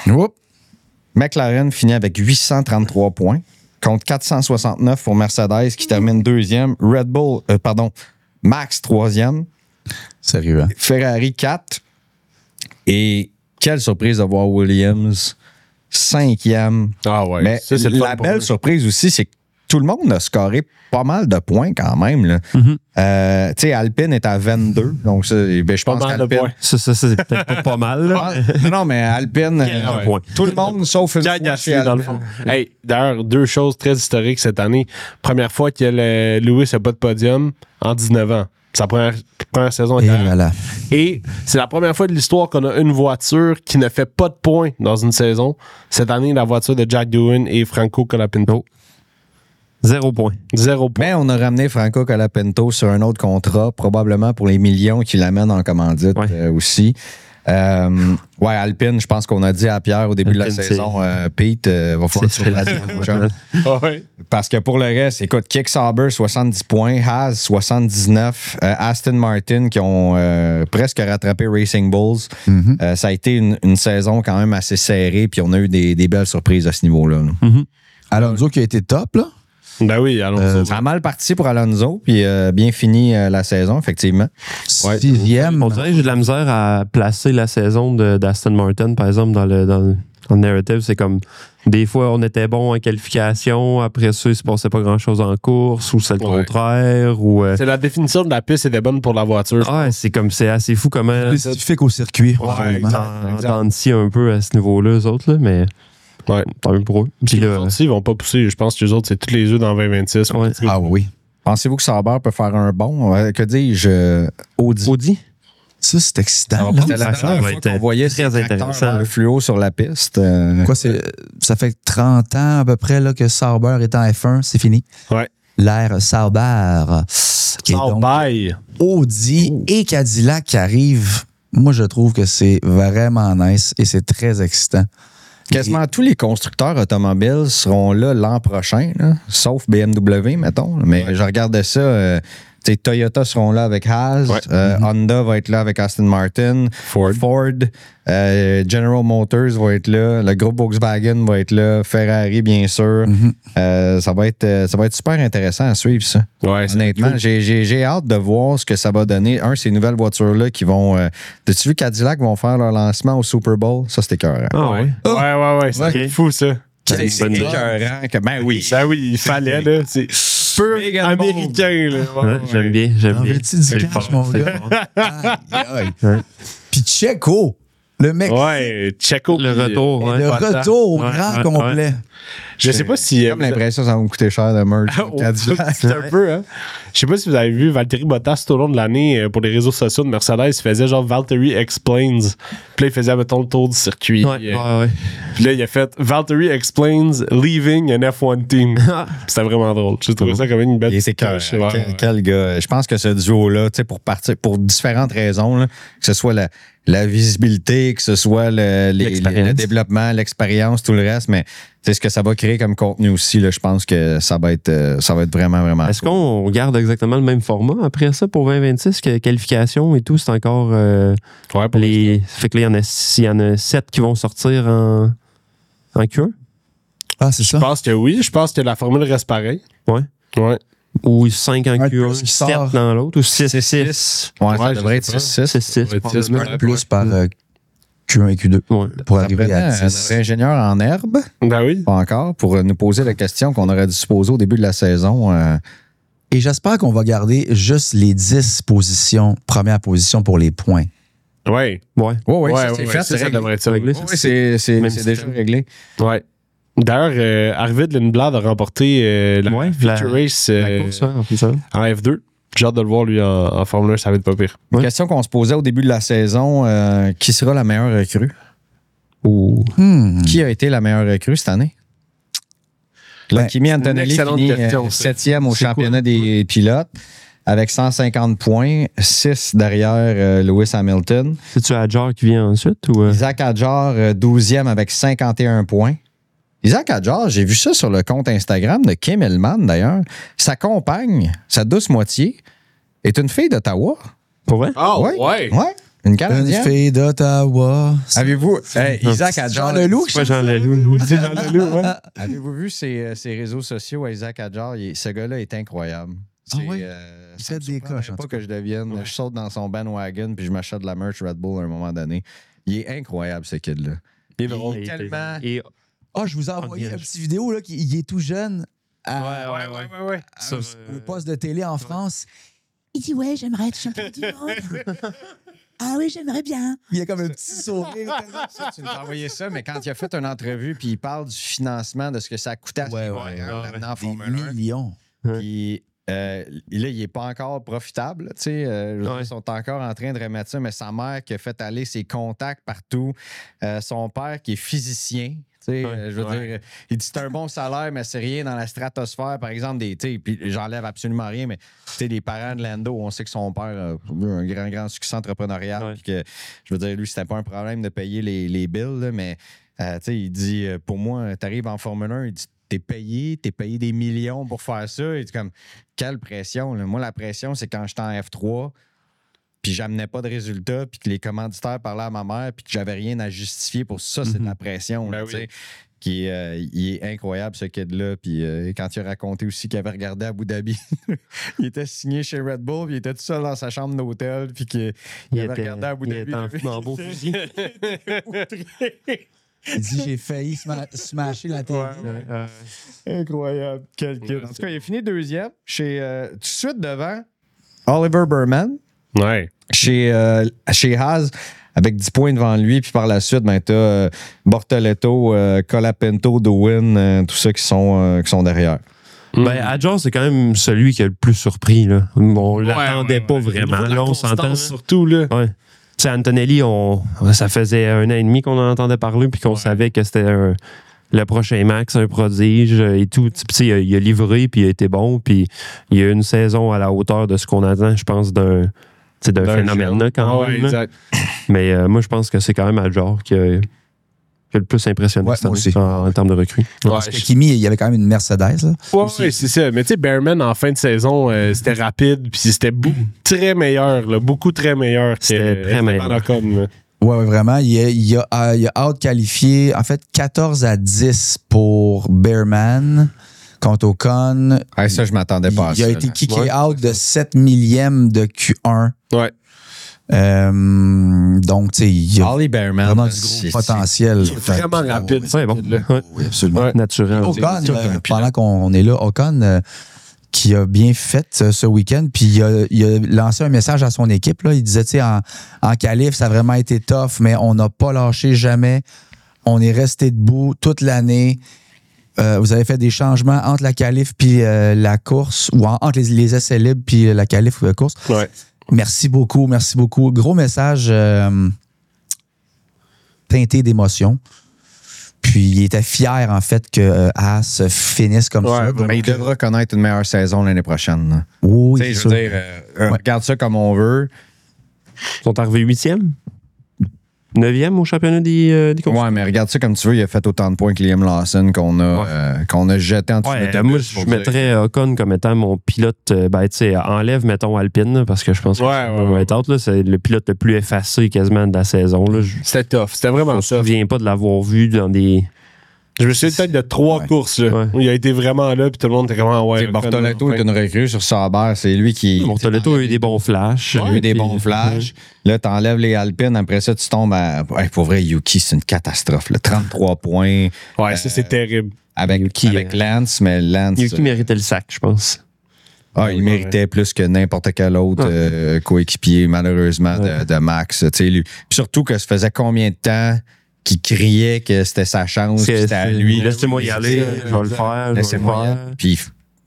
McLaren finit avec huit cent trente-trois points contre quatre cent soixante-neuf pour Mercedes qui termine deuxième. Red Bull, euh, pardon, Max troisième. Sérieux, hein? Ferrari quatre. Et quelle surprise de voir Williams cinquième. Ah ouais. Mais ça, c'est le la fun pour belle eux. surprise aussi, c'est que tout le monde a scoré pas mal de points quand même. Là. Mm-hmm. Euh, tu sais, Alpine est à vingt-deux. Donc, ça, ben, je Pas pense mal de qu'Alpine. points. Ça, ça, c'est peut-être pas, pas mal. Là. Ah, non, mais Alpine, Un euh, point. tout le monde sauf une Gagne fois assez, chez dans le Alpine. fond. Hey, d'ailleurs, deux choses très historiques cette année. Première fois que le Lewis n'a pas de podium en dix-neuf ans. Sa première, première saison. Et carrière. voilà. Et c'est la première fois de l'histoire qu'on a une voiture qui ne fait pas de points dans une saison. Cette année, la voiture de Jack Doohan et Franco Colapinto. Zéro point. Zéro point. Mais on a ramené Franco Colapinto sur un autre contrat, probablement pour les millions qu'il amène en commandite Ouais. euh, aussi. Euh, ouais, Alpine, je pense qu'on a dit à Pierre au début de la Alpine, saison, euh, Pete, euh, va falloir C'est que tu la fasses quelque chose. Ah ouais. Parce que pour le reste, écoute, Kick Sauber, soixante-dix points, Haas, soixante-dix-neuf, euh, Aston Martin qui ont euh, presque rattrapé Racing Bulls. Mm-hmm. Euh, ça a été une, une saison quand même assez serrée, puis on a eu des, des belles surprises à ce niveau-là. là. Alonso qui a été top, là. Ben oui, allons Euh, Ça a mal parti pour Alonso, puis euh, bien fini euh, la saison, effectivement. Sixième. On dirait que j'ai de la misère à placer la saison de- d'Aston Martin, par exemple, dans le, dans le, dans le narrative. C'est comme des fois, on était bon en qualification, après ça, il se passait pas grand-chose en course, ou c'est le Ouais. contraire. Ou, euh, C'est la définition de la piste était bonne pour la voiture. ouais, c'est comme c'est assez fou comment. Spécifique au circuit. Ouais, vraiment. en dents un peu à ce niveau-là, eux autres, là, mais Ouais. tant mieux pour eux. Puis Les là, autres, ils vont pas pousser. Je pense que les autres, c'est tous les œufs dans vingt vingt-six. ouais. Ah oui. Pensez-vous que Sauber peut faire un bon? Euh, que dis-je? euh, Audi. Audi? Ça, c'est excitant. C'était là. la ça dernière va fois être qu'on voyait très ces intéressant, tracteurs là. le fluo sur la piste. euh, Quoi, c'est, ça fait trente ans à peu près là, que Sauber est en F un. C'est fini. Ouais. L'ère Sauber. Et Sans donc, bail. Audi et Cadillac qui arrivent. Moi, je trouve que c'est vraiment nice et c'est très excitant. Quasiment tous les constructeurs automobiles seront là l'an prochain, là, sauf B M W, mettons. Mais je regardais ça. euh, tu sais, Toyota seront là avec Haas. Ouais. euh, Honda va être là avec Aston Martin. Ford. Ford. euh, General Motors va être là. Le groupe Volkswagen va être là. Ferrari, bien sûr. Euh, ça, va être, euh, ça va être super intéressant à suivre, ça. Ouais, c'est Honnêtement, cool. j'ai, j'ai, j'ai hâte de voir ce que ça va donner. Un, ces nouvelles voitures-là qui vont. Euh, T'as-tu vu Cadillac vont faire leur lancement au Super Bowl? Ça, c'était écœurant. Ah ouais. Ouais, ouais, ouais. C'est Ok. fou, ça. C'est, c'est bonne idée. écœurant. Que, ben oui. Ben oui, il fallait, là. C'est peu Big and américain, là. Ouais, Ouais, ouais. j'aime bien, j'aime En bien. veux-tu du C'est le cash, fun. mon C'est le gars? fun. Aïe, aïe. Ouais. Puis Checo. Le mec. Ouais, Checo. Le puis, retour, euh, ouais. Le Bottas. retour au Ouais, grand ouais, complet. ouais. Je sais pas si. J'ai comme l'impression que ça va me coûter cher de merch. Oh, c'est un peu, hein. Je sais pas si vous avez vu Valtteri Bottas tout au long de l'année euh, pour les réseaux sociaux de Mercedes, il faisait genre Valtteri Explains. Puis là, il faisait, mettons, le tour du circuit. Ouais, Euh, ouais, ouais. Puis là, il a fait Valtteri Explains Leaving an F un Team. Puis c'était vraiment drôle. J'ai trouvé ça comme une belle Il était cœur. touche. Ouais, Quel, ouais. quel gars. Je pense que ce duo-là, tu sais, pour partir, pour différentes raisons, là, que ce soit la, la visibilité, que ce soit le, les- L'expérience. le développement, l'expérience, tout le reste, mais tu sais, ce que ça va créer comme contenu aussi, là, je pense que ça va être, euh, ça va être vraiment, vraiment. Est-ce cool. qu'on garde exactement le même format après ça pour vingt vingt-six, que qualification et tout, c'est encore euh, Ouais, pour les. Fait que là, il y en a, il y en a sept qui vont sortir en, en Q un? Ah, c'est Je ça. pense que oui. Je pense que la formule reste pareille. Ouais. Ouais. Ou cinq en Un de Q un, plus qui sept sort. dans l'autre, ou six six. Ouais, ça Ouais, devrait je être sais pas. six six. six six. Ouais, six, Un de plus par euh, Q un et Q deux Ouais. pour Ça arriver prenait à un dix. ingénieur en herbe, Ben oui. pas encore, pour nous poser la question qu'on aurait dû se poser au début de la saison. euh, Et j'espère qu'on va garder juste les dix positions, première position pour les points. Ouais. Ouais. Ouais, ouais, Ouais, ça, ouais, c'est ouais, fait, ça, c'est ça réglé. devrait être ça. Réglé, Ouais, c'est c'est- Même c'est système. déjà réglé. Ouais. D'ailleurs, euh, Arvid Lindblad a remporté euh, la Ouais, Future la- Race La euh, course, hein, en plus, hein. en F deux. J'ai hâte de le voir, lui, en, en Formule un, ça va être pas pire. Une Ouais. question qu'on se posait au début de la saison, euh, qui sera la meilleure recrue? Ou. Hmm. Qui a été la meilleure recrue cette année? Là, Ben, Kimi une Antonelli excellente finit question, euh, ça. septième au C'est championnat des pilotes avec cent cinquante points, six derrière euh, Lewis Hamilton. C'est-tu Adjar qui vient ensuite? Ou, euh? Isaac Hadjar, euh, douzième avec cinquante et un points. Isaac Hadjar, j'ai vu ça sur le compte Instagram de Kim Hillman d'ailleurs. Sa compagne, sa douce moitié, est une fille d'Ottawa. Pour vrai? Oh, Ouais. Ouais. Une Une Canadienne. fille d'Ottawa. Avez-vous. Hey, Isaac Jean Hadjar. Leloup, C'est pas Jean Leloup. C'est Jean Leloup, ouais. Avez-vous vu ses, euh, ses réseaux sociaux à Isaac Hadjar? Il est- Ce gars-là est incroyable. Ah C'est, oui? euh, Il ça fait me des surprendrait coches, en pas tout que je devienne. Je saute dans son bandwagon puis je m'achète de la merch Red Bull à un moment donné. Il est incroyable, ce kid-là. Il est Il est tellement. Et- Ah, je vous ai envoyé bien. une petite vidéo, là, qui il est tout jeune à, Ouais, ouais, ouais, ouais. à- Sur, au euh, poste de télé en France. Il dit ouais, j'aimerais être champion du monde. Ah oui, j'aimerais bien. Il y a comme un petit sourire. Ça, tu nous as envoyé ça, mais quand il a fait une entrevue puis il parle du financement, de ce que ça coûtait à Ouais, ses ouais, carrières ouais. maintenant en Des Formule un. millions. Puis euh, là, il n'est pas encore profitable. là, tu sais, euh, je veux dire, Ouais. Ils sont encore en train de remettre ça, mais sa mère qui a fait aller ses contacts partout, euh, son père qui est physicien. tu sais, Ouais. euh, je veux Ouais. dire, il dit c'est un bon salaire, mais c'est rien dans la stratosphère. Par exemple, des, tu sais, puis j'enlève absolument rien, mais tu sais, les parents de Lando, on sait que son père a eu un grand, grand succès entrepreneurial. Ouais. Puis que, je veux dire, lui, c'était pas un problème de payer les, les bills, là, mais euh, tu sais, il dit, euh, pour moi, tu arrives en Formule un, il dit, t'es payé, t'es payé des millions pour faire ça. Il dit comme, quelle pression, là? Moi, la pression, c'est quand j'étais en F trois, puis j'amenais pas de résultats, puis que les commanditaires parlaient à ma mère, puis que j'avais rien à justifier pour ça, c'est de la pression. là, Ben tu sais. oui. Qui, euh, il est incroyable, ce kid-là. Puis euh, quand il a raconté aussi qu'il avait regardé à Abu Dhabi, il était signé chez Red Bull, puis il était tout seul dans sa chambre d'hôtel, puis qu'il il avait était- regardé à Abu il Dhabi. était en flambeau fusil. Il dit j'ai failli sma- smasher la télé. Incroyable. Quel kid. En tout cas, il a fini deuxième chez, euh, tout de suite devant Oliver Berman, Ouais. chez, euh, chez Haas, avec dix points devant lui. Puis par la suite, ben, tu as Bortoletto, euh, Colapinto, Dewin, euh, tout ça qui sont, euh, qui sont derrière. Ben, Adjar, c'est quand même celui qui a le plus surpris. Là. On l'attendait ouais, pas ouais. vraiment. Au niveau de la Là, on s'entend. constance, surtout, là. Ouais. Tu sais, Antonelli, on, ça faisait un an et demi qu'on en entendait parler, puis qu'on savait que c'était un- le prochain Max, un prodige et tout. Tu sais, il, a- il a livré, puis il a été bon, puis il y a eu une saison à la hauteur de ce qu'on attend, je pense, d'un, tu sais, d'un D'un phénomène jeune. là, quand Ah ouais, même. là. exact. Mais euh, moi, je pense que c'est quand même Adjar qui a, qui a le plus impressionné Ouais, cette année, moi aussi. en, en termes de recrues. Parce que Kimi, il y avait quand même une Mercedes. Là. Ouais, ouais, c'est ça. Mais tu sais, Bearman, en fin de saison, euh, c'était rapide, puis c'était bou- très meilleur, là, beaucoup très meilleur. que C'était très Esteban meilleur. Ocon, là. Ouais, ouais, vraiment. Il a, il a, euh, il a out-qualifié, en fait, quatorze à dix pour Bearman contre Ocon. Ah, ça, je m'attendais pas à Il ça. a été là. kické Ouais. out de sept millièmes de Q un. Ouais. Euh, donc, tu sais, il y a Ollie Bearman, vraiment là, du c'est- gros potentiel. Il est vraiment rapide. Ouais, bon. là. Ouais. Oui, absolument. Ouais. Naturel. Ocon, C'est- euh, pendant qu'on est là, Ocon, euh, qui a bien fait euh, ce week-end. Puis il a, il a lancé un message à son équipe. Là. Il disait, tu sais, en, en qualif, ça a vraiment été tough, mais on n'a pas lâché jamais. On est resté debout toute l'année. Euh, vous avez fait des changements entre la qualif puis euh, la course, ou en, entre les, les essais libres puis euh, la qualif ou la course. Ouais. Merci beaucoup, merci beaucoup. Gros message euh, teinté d'émotion. Puis il était fier, en fait, que euh, Haas finisse comme Ouais, ça. Mais il devra connaître une meilleure saison l'année prochaine. là. Oui, Tu sais, je sûr. veux dire, euh, euh, Ouais. regarde ça comme on veut. Ils sont arrivés huitième? neuvième au championnat des, euh, des courses? Ouais, mais regarde ça comme tu veux. Il a fait autant de points que Liam Lawson qu'on a, Ouais. euh, qu'on a jeté en dessous Ouais, de euh, moi, je mettrais Ocon comme étant mon pilote. euh, Ben, tu sais, enlève, mettons, Alpine, là, parce que je pense que Ouais, ça ouais, va ouais. être out, là. C'est le pilote le plus effacé quasiment de la saison. Là. Je C'était tough. C'était je vraiment me tough. souviens pas de l'avoir vu dans des. Je me souviens peut-être de trois Ouais. courses là, Ouais. où il a été vraiment là, puis tout le monde était comme ah, ouais. Bortoletto est enfin. une recrue sur Sauber. C'est lui qui. Mortoletto a eu des bons flashs. Il a eu des Puis- bons flashs. Là, t'enlèves les Alpines. Après ça, tu tombes à. Ouais, pour vrai, Yuki, c'est une catastrophe. Là. trente-trois points Ouais, ça c'est terrible. avec, Yuki, avec euh, Lance, mais Lance. Yuki méritait le sac, je pense. Ah, il méritait plus que n'importe quel autre Ouais. euh, coéquipier, malheureusement, Ouais. de, de Max. Tu sais, lui. Puis surtout que ça faisait combien de temps qu'il criait que c'était sa chance, que C'est- c'était à c'est- lui. Laissez-moi y aller, je vais le faire. je vais le Laissez-moi y faire. aller. Puis,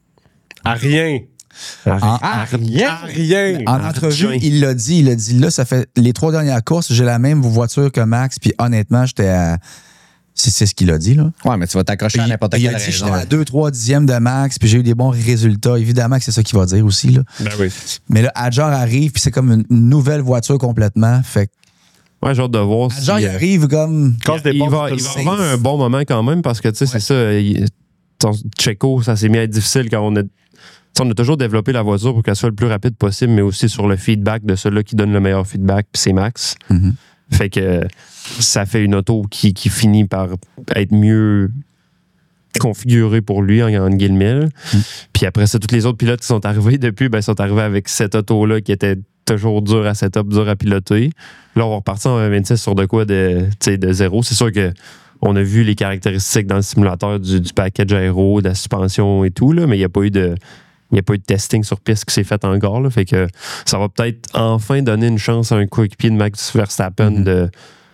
À rien. En, ah, rien! À rien. en Ah, entrevue, tiens. il l'a dit, il a dit, là, ça fait les trois dernières courses, j'ai la même voiture que Max, puis honnêtement, j'étais à... C'est, c'est ce qu'il a dit, là. Ouais, mais tu vas t'accrocher à Il, n'importe il quelle a dit, raison. j'étais à deux trois dixièmes de Max, puis j'ai eu des bons résultats. Évidemment que c'est ça qu'il va dire aussi, là. Ben oui. Mais là, Adjar arrive, puis c'est comme une nouvelle voiture complètement. Fait que Ouais, j'ai hâte de voir si. Adjar, il euh, arrive comme... Casse des il portes va, tout il le va monde. avoir un bon moment quand même parce que, tu sais, c'est ça. il- ton Checo, ça s'est mis à être difficile quand on a. tu sais, on a toujours développé la voiture pour qu'elle soit le plus rapide possible, mais aussi sur le feedback de celui qui donne le meilleur feedback, puis c'est Max. Mhm. Fait que ça fait une auto qui, qui finit par être mieux configurée pour lui, en, en guillemets. Puis après ça, tous les autres pilotes qui sont arrivés depuis, ben, sont arrivés avec cette auto-là qui était toujours dur à setup, dur à piloter. Là, on va repartir en vingt-six sur de quoi de, tu sais, de zéro. C'est sûr que on a vu les caractéristiques dans le simulateur du, du package aéro, de la suspension et tout, là, mais il n'y a pas eu de. Il n'y a pas eu de testing sur piste qui s'est fait encore. Là, fait que ça va peut-être enfin donner une chance à un coéquipier de Max Verstappen Mm-hmm. de,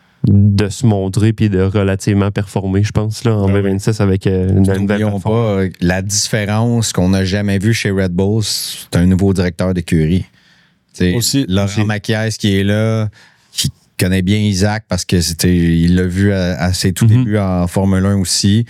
de se montrer puis de relativement performer, je pense, là, en Ah oui. vingt vingt-six avec euh, une nouvelle N'oublions performance. pas euh, la différence qu'on n'a jamais vue chez Red Bull. C'est un nouveau directeur d'écurie. Tu sais, Aussi, Laurent aussi. Macias qui est là, qui connaît bien Isaac parce que c'était, il l'a vu à, à ses tout Mhm. débuts en Formule un aussi.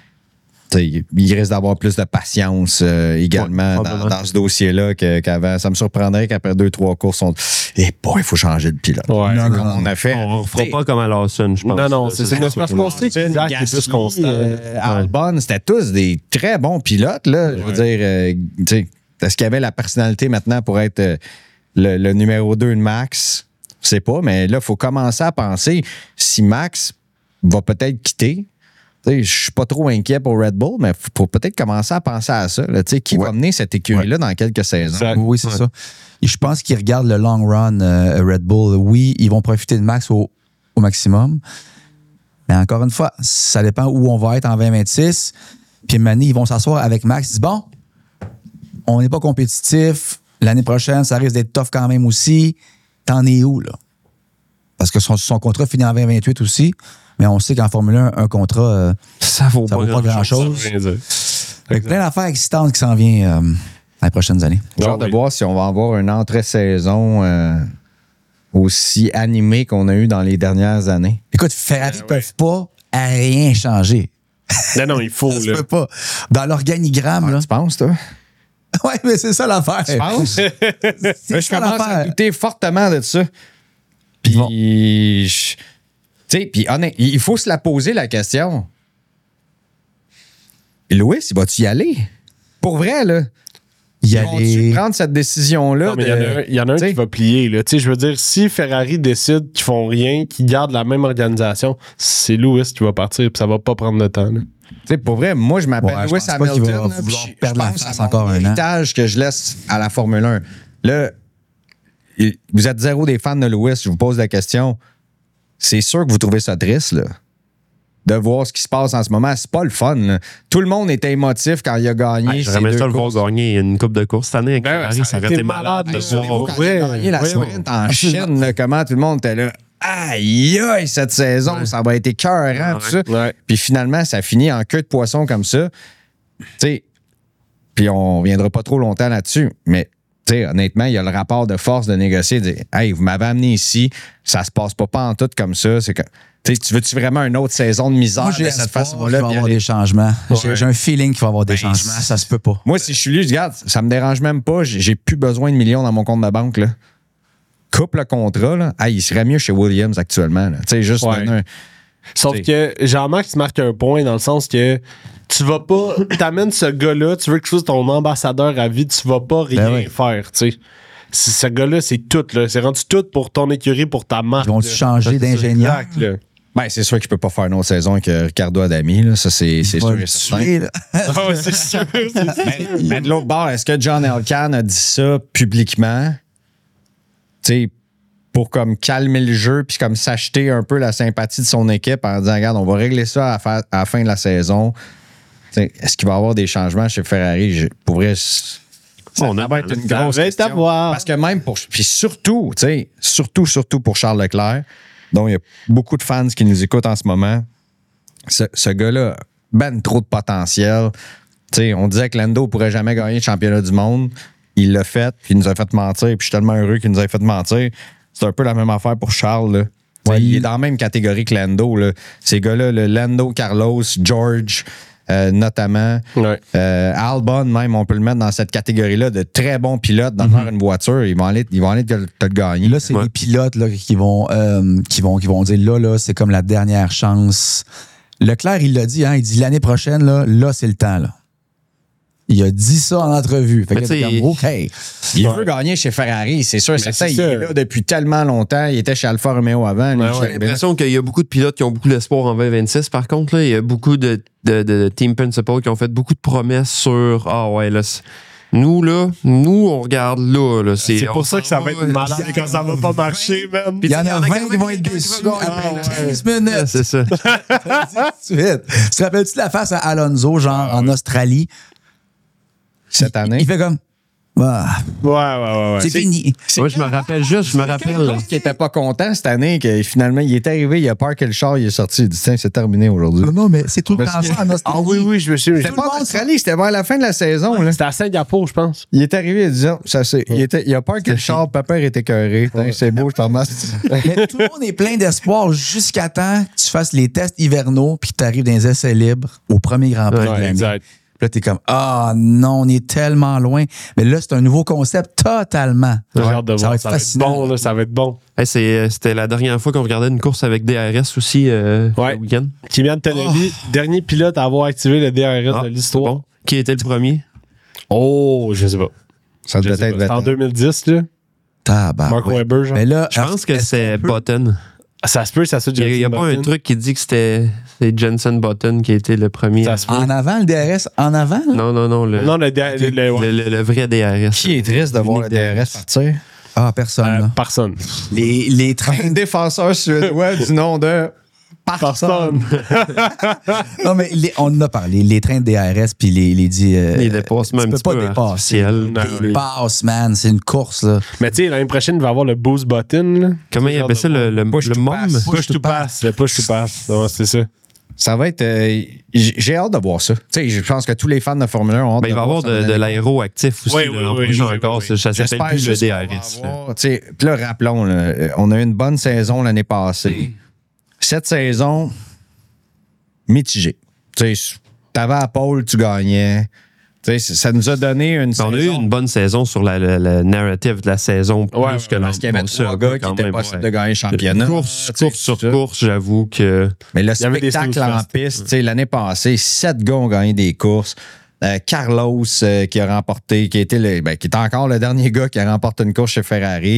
Tu sais, il risque d'avoir plus de patience euh, également Ouais, dans, probablement. dans ce dossier-là que- qu'avant. Ça me surprendrait qu'après deux, trois courses, on Eh bon, il faut changer de pilote. Ouais. Comme on a fait. On ne fera pas comme à Lawson, je pense. Non, non, Ça, c'est ça, c'est ça, parce ça, qu'on sait que Isaac est plus Gasly, constant. euh, Albon, c'était tous des très bons pilotes. Là. Je veux dire, euh, tu sais, est-ce qu'il y avait la personnalité maintenant pour être euh, le, le numéro deux de Max? Je sais pas, mais là, il faut commencer à penser si Max va peut-être quitter. Je ne suis pas trop inquiet pour Red Bull, mais il faut peut-être commencer à penser à ça. Là, tu sais, qui va mener cette écurie-là dans quelques saisons? Exact. Oui, c'est ça. Et je pense qu'ils regardent le long run euh, Red Bull. Oui, ils vont profiter de Max au, au maximum. Mais encore une fois, ça dépend où on va être en vingt vingt-six. Puis Mani, ils vont s'asseoir avec Max. Ils disent, bon, on n'est pas compétitif. L'année prochaine, ça risque d'être tough quand même aussi. T'en es où, là? Parce que son, son contrat finit en vingt vingt-huit aussi. Mais on sait qu'en Formule un, un contrat, euh, ça vaut ça pas vaut pas grand-chose. grand-chose. Ça veut rien dire. Fait que plein d'affaires excitantes qui s'en viennent euh, dans les prochaines années. J'ai hâte de voir si on va avoir une entrée-saison euh, aussi animée qu'on a eu dans les dernières années. Écoute, Ferrari ne peuvent pas à rien changer. Non, non, il faut. Ça se là. peut pas. Dans l'organigramme, là. Tu penses, toi? Ouais, mais c'est ça l'affaire. Tu penses? C'est je ça commence à l'affaire. douter fortement de ça. Puis, je- tu sais, puis honnêtement, il faut se la poser, la question. Louis, vas-tu y aller? Pour vrai, là. Y Ils vont-tu aller. prendre cette décision-là? Non, mais il y en a un, il y en a un t'sais, qui va plier. Là. Tu sais, je veux dire, si Ferrari décide qu'ils font rien, qu'ils gardent la même organisation, c'est Lewis qui va partir, puis ça va pas prendre de temps. Là. Tu sais, pour vrai, moi, je m'appelle Ouais, je Lewis pense pas qu'il va Hamilton. là, vouloir puis je- perdre je la pense face à mon encore un an. héritage que je laisse à la Formule un. Là, il- vous êtes zéro des fans de Lewis. Je vous pose la question. C'est sûr que vous trouvez ça triste, là. de voir ce qui se passe en ce moment. C'est pas le fun. Là. Tout le monde était émotif quand il a gagné. Ouais, J'aimerais ça le voir gagner une coupe de course cette année. Ben, Ferrari, ça ça aurait aurait été été malade. malade, de là. voir. Quand il a gagné la ouais, sprint en Chine, là, comment tout le monde était là. Aïe, aïe, cette saison, Ouais. ça va être écœurant, tout ça. Ouais. Puis finalement, ça finit en queue de poisson comme ça. Tu sais, puis on reviendra pas trop longtemps là-dessus, mais tu sais, honnêtement, il y a le rapport de force de négocier, de dire hey, vous m'avez amené ici, ça se passe pas en tout comme ça. C'est que, tu sais, tu veux-tu vraiment une autre saison de misère Moi, j'ai de cette espoir façon-là? qu'il va y puis avoir aller- des changements. J'ai- Ouais. J'ai un feeling qu'il va y avoir des Ben, changements. c'est- Ça se peut pas. Moi, si je suis lui, je dis, regarde, ça me dérange même pas. J'ai j'ai plus besoin de millions dans mon compte de banque. Là. Coupe le contrat. Là. Hey, il serait mieux chez Williams actuellement. là. Tu sais, juste Ouais. donner un- Sauf T'sais. que Jean-Marc marque un point dans le sens que tu vas pas. T'amènes ce gars-là, tu veux que ce soit ton ambassadeur à vie, tu vas pas rien Ben oui. faire, tu sais. C- Ce gars-là, c'est tout, là. C'est rendu tout pour ton écurie, pour ta marque. Ils vont-tu là. changer d'ingénieur? Exact, là. Ben, c'est sûr qu'il peut pas faire une autre saison que Ricardo Adami. Là. Ça, c'est c'est Ils vont sûr le et certain. tuer, là. Ah ouais, c'est sûr. c'est sûr. Mais, mais de l'autre bord, est-ce que John Elkann a dit ça publiquement? Tu sais, pour comme calmer le jeu puis comme s'acheter un peu la sympathie de son équipe en disant, regarde, on va régler ça à la, fa- à la fin de la saison. Tu sais, est-ce qu'il va y avoir des changements chez Ferrari? Je, pour vrai, ça, On ça a- va être une ça grosse va être à question. voir. Parce que même pour... Puis surtout, tu sais, surtout, surtout pour Charles Leclerc, dont il y a beaucoup de fans qui nous écoutent en ce moment, ce, ce gars-là, ben trop de potentiel. Tu sais, on disait que Lando ne pourrait jamais gagner le championnat du monde. Il l'a fait, puis il nous a fait mentir. Puis je suis tellement heureux qu'il nous ait fait mentir. C'est un peu la même affaire pour Charles. Là. Tu sais, Ouais, il il- est dans la même catégorie que Lando. Là. Ces gars-là, le Lando, Carlos, George, euh, notamment. Ouais. Euh, Albon, même, on peut le mettre dans cette catégorie-là de très bons pilotes dans faire une voiture. Ils vont aller, ils vont aller te, te le gagner. Là, c'est Ouais. les pilotes là, qui, vont, euh, qui, vont, qui vont dire là, là, c'est comme la dernière chance. Leclerc, il l'a dit, hein, il dit l'année prochaine, là, là c'est le temps. Là. Il a dit ça en entrevue. Fait Mais que t'sais, c'est comme, il- OK. Il veut gagner chez Ferrari, c'est sûr. C'est ça, c'est il ça. est là depuis tellement longtemps. Il était chez Alfa Romeo avant. lui, Ouais, chez ouais. Red J'ai Bull. l'impression qu'il y a beaucoup de pilotes qui ont beaucoup d'espoir en vingt vingt-six. Par contre, là, il y a beaucoup de, de, de team principal qui ont fait beaucoup de promesses sur ah ouais, là, c'est- nous, là, nous, on regarde là. là c'est C'est pour ça que ça va être malade C'est quand ça va pas marcher, man. Il y en il y a en a vingt quand qui vont même être quelqu'un déçus qui va après gagner. quinze minutes. C'est ça. Tout de suite. Tu te rappelles-tu de la face à Alonso, genre en Australie? Cette année. Il fait comme, ah, Ouais, ouais, ouais. ouais. c'est fini. Moi, je me rappelle juste, je me rappelle. là. Qui était pas content cette année, que finalement, il est arrivé, il a peur que le char il est sorti. Il dit, tiens, c'est terminé aujourd'hui. Non, non, mais c'est tout le temps Parce que- ça en Australie. Ah oui, oui, je me suis. C'était pas en Australie, c'était vers la fin de la saison. Là. C'était à Singapour, je pense. Il est arrivé, il dit, ça, c'est, il, était, il a peur que le char, papa est écœuré. Tiens, c'est beau, je t'en remercie. Mais tout le monde est plein d'espoir jusqu'à temps que tu fasses les tests hivernaux puis que tu arrives dans les essais libres au premier Grand Prix de Ouais, l'année. exact. Puis là, t'es comme, ah non, on est tellement loin. Mais là, c'est un nouveau concept totalement. J'ai hâte de Ça va voir. être Ça va être fascinant. bon, là. Ça va être bon. Hey, c'est- C'était la dernière fois qu'on regardait une course avec D R S aussi euh, Ouais. le week-end. Kylian Antonelli, dernier pilote à avoir activé le D R S Ah, de l'histoire. bon. Qui était le premier? Oh, je sais pas. Ça Je devait sais être pas. C'était en Vettel. deux mille dix, là. Tabarouette. Mark Webber, genre. Mais là, Je pense que c'est Button. Ça se peut, ça se peut. Il n'y a, pas un truc qui dit que c'était c'est Jensen Button qui a été le premier. Ça se peut. en avant, le D R S, en avant, là? Non, non, non. Le, Non, le, le, le- ouais. le, le- le vrai D R S. Qui est triste de voir le D R S partir? Ah, personne, Euh, là. personne. Les, les trains. Un défenseur suédois du nom de Personne. Non, mais les- on en a parlé. Les trains de D R S puis les, les, dix, euh, Les dépassements tu un peux petit pas peu dépasser. artificiels. Non, Les passes, man. C'est une course, là. Mais tu sais, l'année prochaine, il va y avoir le boost button. Là. Comment il appelle ça, le, le, Push le to mom? pass. Push to pass. Le push to pass. Ouais, c'est ça. Ça va être. euh, j- j'ai hâte de voir ça. Tu sais, je pense que tous les fans de Formule un ont hâte Ben, il de va y voir avoir ça de, dans de l'année. l'aéro actif aussi Oui, là, oui, l'an oui, prochain oui, encore. oui, Ça, ça s'appelle J'espère plus le juste D qu'on R va S. avoir, tu sais, puis là, rappelons, là, on a eu une bonne saison l'année passée. Cette saison, mitigée. Tu sais, t'avais à pole, tu gagnais. Tu sais, ça nous a donné une On a eu saison. une bonne saison sur la, la, la narrative de la saison. Plus Ouais, que l'an Parce qu'il y avait passé, trois gars qui quand étaient même, possibles ouais. de gagner le championnat. Course, Tu sais, course sur ça. course, j'avoue que. Mais le Il y avait des spectacle snooze en fest. piste, tu sais, l'année passée, sept gars ont gagné des courses. Euh, Carlos euh, qui a remporté, qui a été le, ben, qui est encore le dernier gars qui a remporté une course chez Ferrari.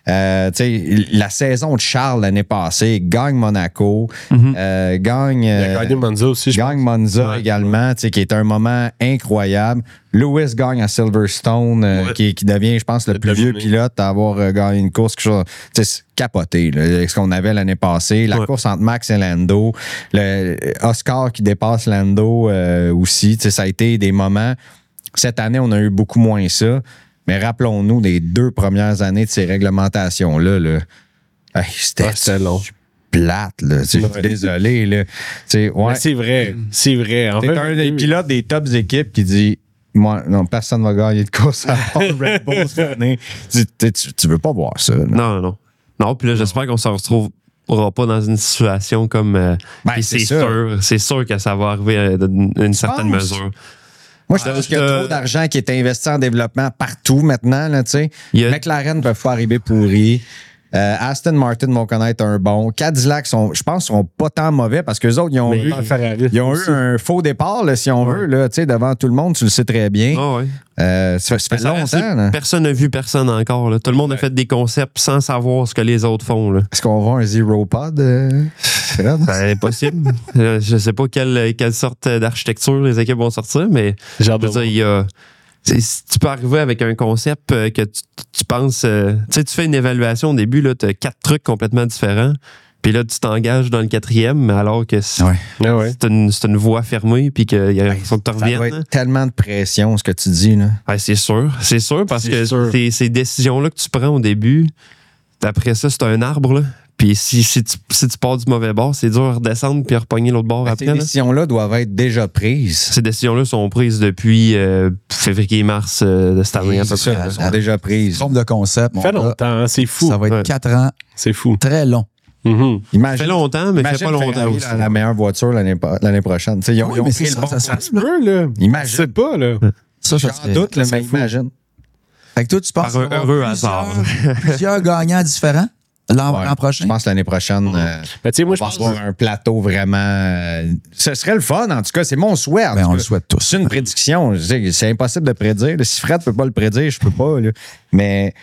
Euh, tu sais, la saison de Charles l'année passée, gagne Monaco, Mm-hmm. euh, gagne, Il a euh, gagné Monza aussi, je gagne Monza Ouais. également, tu sais, qui est un moment incroyable. Lewis gagne à Silverstone, euh, Ouais. qui, qui devient, je pense, le Le plus vieux dominé. pilote à avoir euh, gagné une course. Quelque chose, tu sais, c'est capoté, là, avec ce qu'on avait l'année passée. La Ouais. course entre Max et Lando. Le Oscar qui dépasse Lando euh, aussi. Tu sais, ça a été des moments. Cette année, on a eu beaucoup moins ça. Mais rappelons-nous des deux premières années de ces réglementations-là. Là. Hey, c'était Ouais, c'était long. plate. Là. Tu sais, Je suis Ouais. désolé. Là. Tu sais, ouais. Mais c'est vrai, c'est vrai. En T'es fait, un des pilotes des tops équipes qui dit moi, non, personne va gagner de course à part Red Bull cette année. Tu, tu, tu- tu veux pas voir ça. là. Non, non. Non, puis là, j'espère qu'on se retrouvera pas dans une situation comme. euh, Ben, puis c'est c'est ça. sûr, c'est sûr que ça va arriver à une, une certaine penses? mesure. Moi, je pense qu'il y a Euh, trop d'argent qui est investi en développement partout maintenant. Là, tu sais. Il y a- McLaren ne peuvent pas arriver pourri. Euh, Aston Martin vont connaître un bon. Cadillac, sont, je pense, seront pas tant mauvais parce qu'eux autres, ils ont, Mais- eu, Ferrari. ils ont eu un faux départ, là, si on veut, là, tu sais, devant tout le monde, tu le sais très bien. Ah ouais. Euh, ça, ça fait Ça reste- longtemps. Là. Personne n'a vu personne encore. Là. Tout le monde a fait des concepts sans savoir ce que les autres font. Là. Est-ce qu'on va avoir un Zero Pod, euh, Fred? C'est possible. Euh, Je sais pas quelle, quelle sorte d'architecture les équipes vont sortir, mais Genre je veux dire, il y a. c'est- si tu peux arriver avec un concept euh, que tu, tu penses. euh, tu sais, tu fais une évaluation au début, tu as quatre trucs complètement différents. Puis là, tu t'engages dans le quatrième, mais alors que c'est Ouais. Ah ouais. c'est une, c'est une voie fermée, puis qu'il faut que tu Ça doit reviennes. être tellement de pression, ce que tu dis. Là. Ouais, c'est sûr. C'est sûr, parce C'est que sûr. ces, ces décisions-là que tu prends au début, après ça, c'est un arbre. Là. Puis si, si, tu, si tu pars du mauvais bord, c'est dur à redescendre puis à repogner l'autre bord Ces après. là. décisions-là doivent être déjà prises. Ces décisions-là sont prises depuis euh, février-mars euh, de cette année. à peu C'est ça, près. elles sont déjà prises. Trompe de concept, mon Ça fait gars. longtemps, hein, c'est fou. Ça va être Ouais. quatre ans, C'est fou. très long. Mhm. Ça Imagine, fait longtemps, mais imagine fait pas longtemps Ferrari, aussi. la, la meilleure voiture l'année, pa- l'année prochaine. Tu sais, ils ont, Oui, ils ont mais pris c'est le ça, bon ça, ça, concept. ça, Peu, là. Imagine. Je sais pas, là. ça, ça J'en serait- doute, là, ça mais serait fou. imagine. Fait que toi, tu penses Par un qu'il va y heureux avoir hasard. plusieurs, plusieurs gagnants différents l'an Ouais. l'an prochain? Je pense que l'année prochaine, euh, Mais tu sais, moi, on je va pense avoir un plateau vraiment. euh, ce serait le fun, en tout cas. C'est mon souhait. en Ben, tout on cas. le souhaite tous. C'est une prédiction. Je sais, c'est impossible de prédire. Si Fred ne peut pas le prédire, je peux pas. là. Mais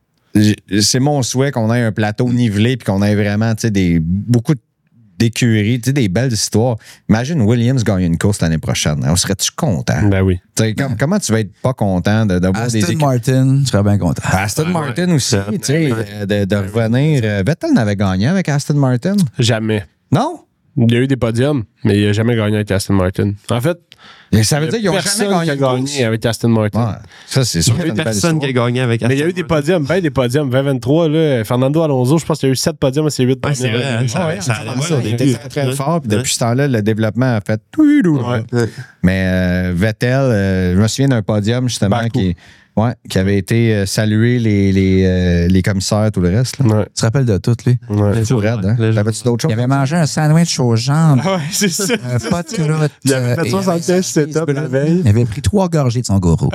j- c'est mon souhait qu'on ait un plateau nivelé puis qu'on ait vraiment tu sais, des, beaucoup d'écuries, tu sais, des belles histoires. Imagine Williams gagner une course l'année prochaine. On serait-tu content? Ben oui. Tu sais, com- comment tu vas être pas content de, de voir des Aston équipes? Martin, tu serais bien content. Aston Ouais, Martin ouais. aussi, Ouais. tu sais, euh, de, de revenir. euh, Vettel n'avait gagné avec Aston Martin? Jamais. Non? Il y a eu des podiums, mais il n'a jamais gagné avec Aston Martin. En fait, Et ça veut dire qu'ils n'ont personne jamais gagné. qui a une course. gagné avec Aston Martin. Ouais, ça, c'est sûr. Il y a que c'est une belle personne qui a histoire. gagné avec Mais il y a eu des podiums, ben des podiums. vingt vingt-trois, là, Fernando Alonso, je pense qu'il y a eu sept podiums à ses huit Ouais, c'est vrai, hein, ça- Ah ouais, ça- ça, ouais, ça, ouais, il était ouais. très, très Ouais. fort. Puis Ouais. depuis ce temps-là, le développement a fait. touilou. Ouais. Mais euh, Vettel, euh, je me souviens d'un podium justement Bakou. qui, ouais, qui avait été euh, salué les, les, euh, les commissaires, tout le reste. Là. Ouais. Tu te rappelles de tout, lui? Ouais. C'est tout raide, hein? Le- T'avais-tu d'autres Il choses? avait mangé un sandwich aux jambes, Ah ouais, c'est ça. euh, pas de culotte. Il avait euh, fait et- soixante-quinze setups la veille. Il avait pris trois gorgées de son gourou.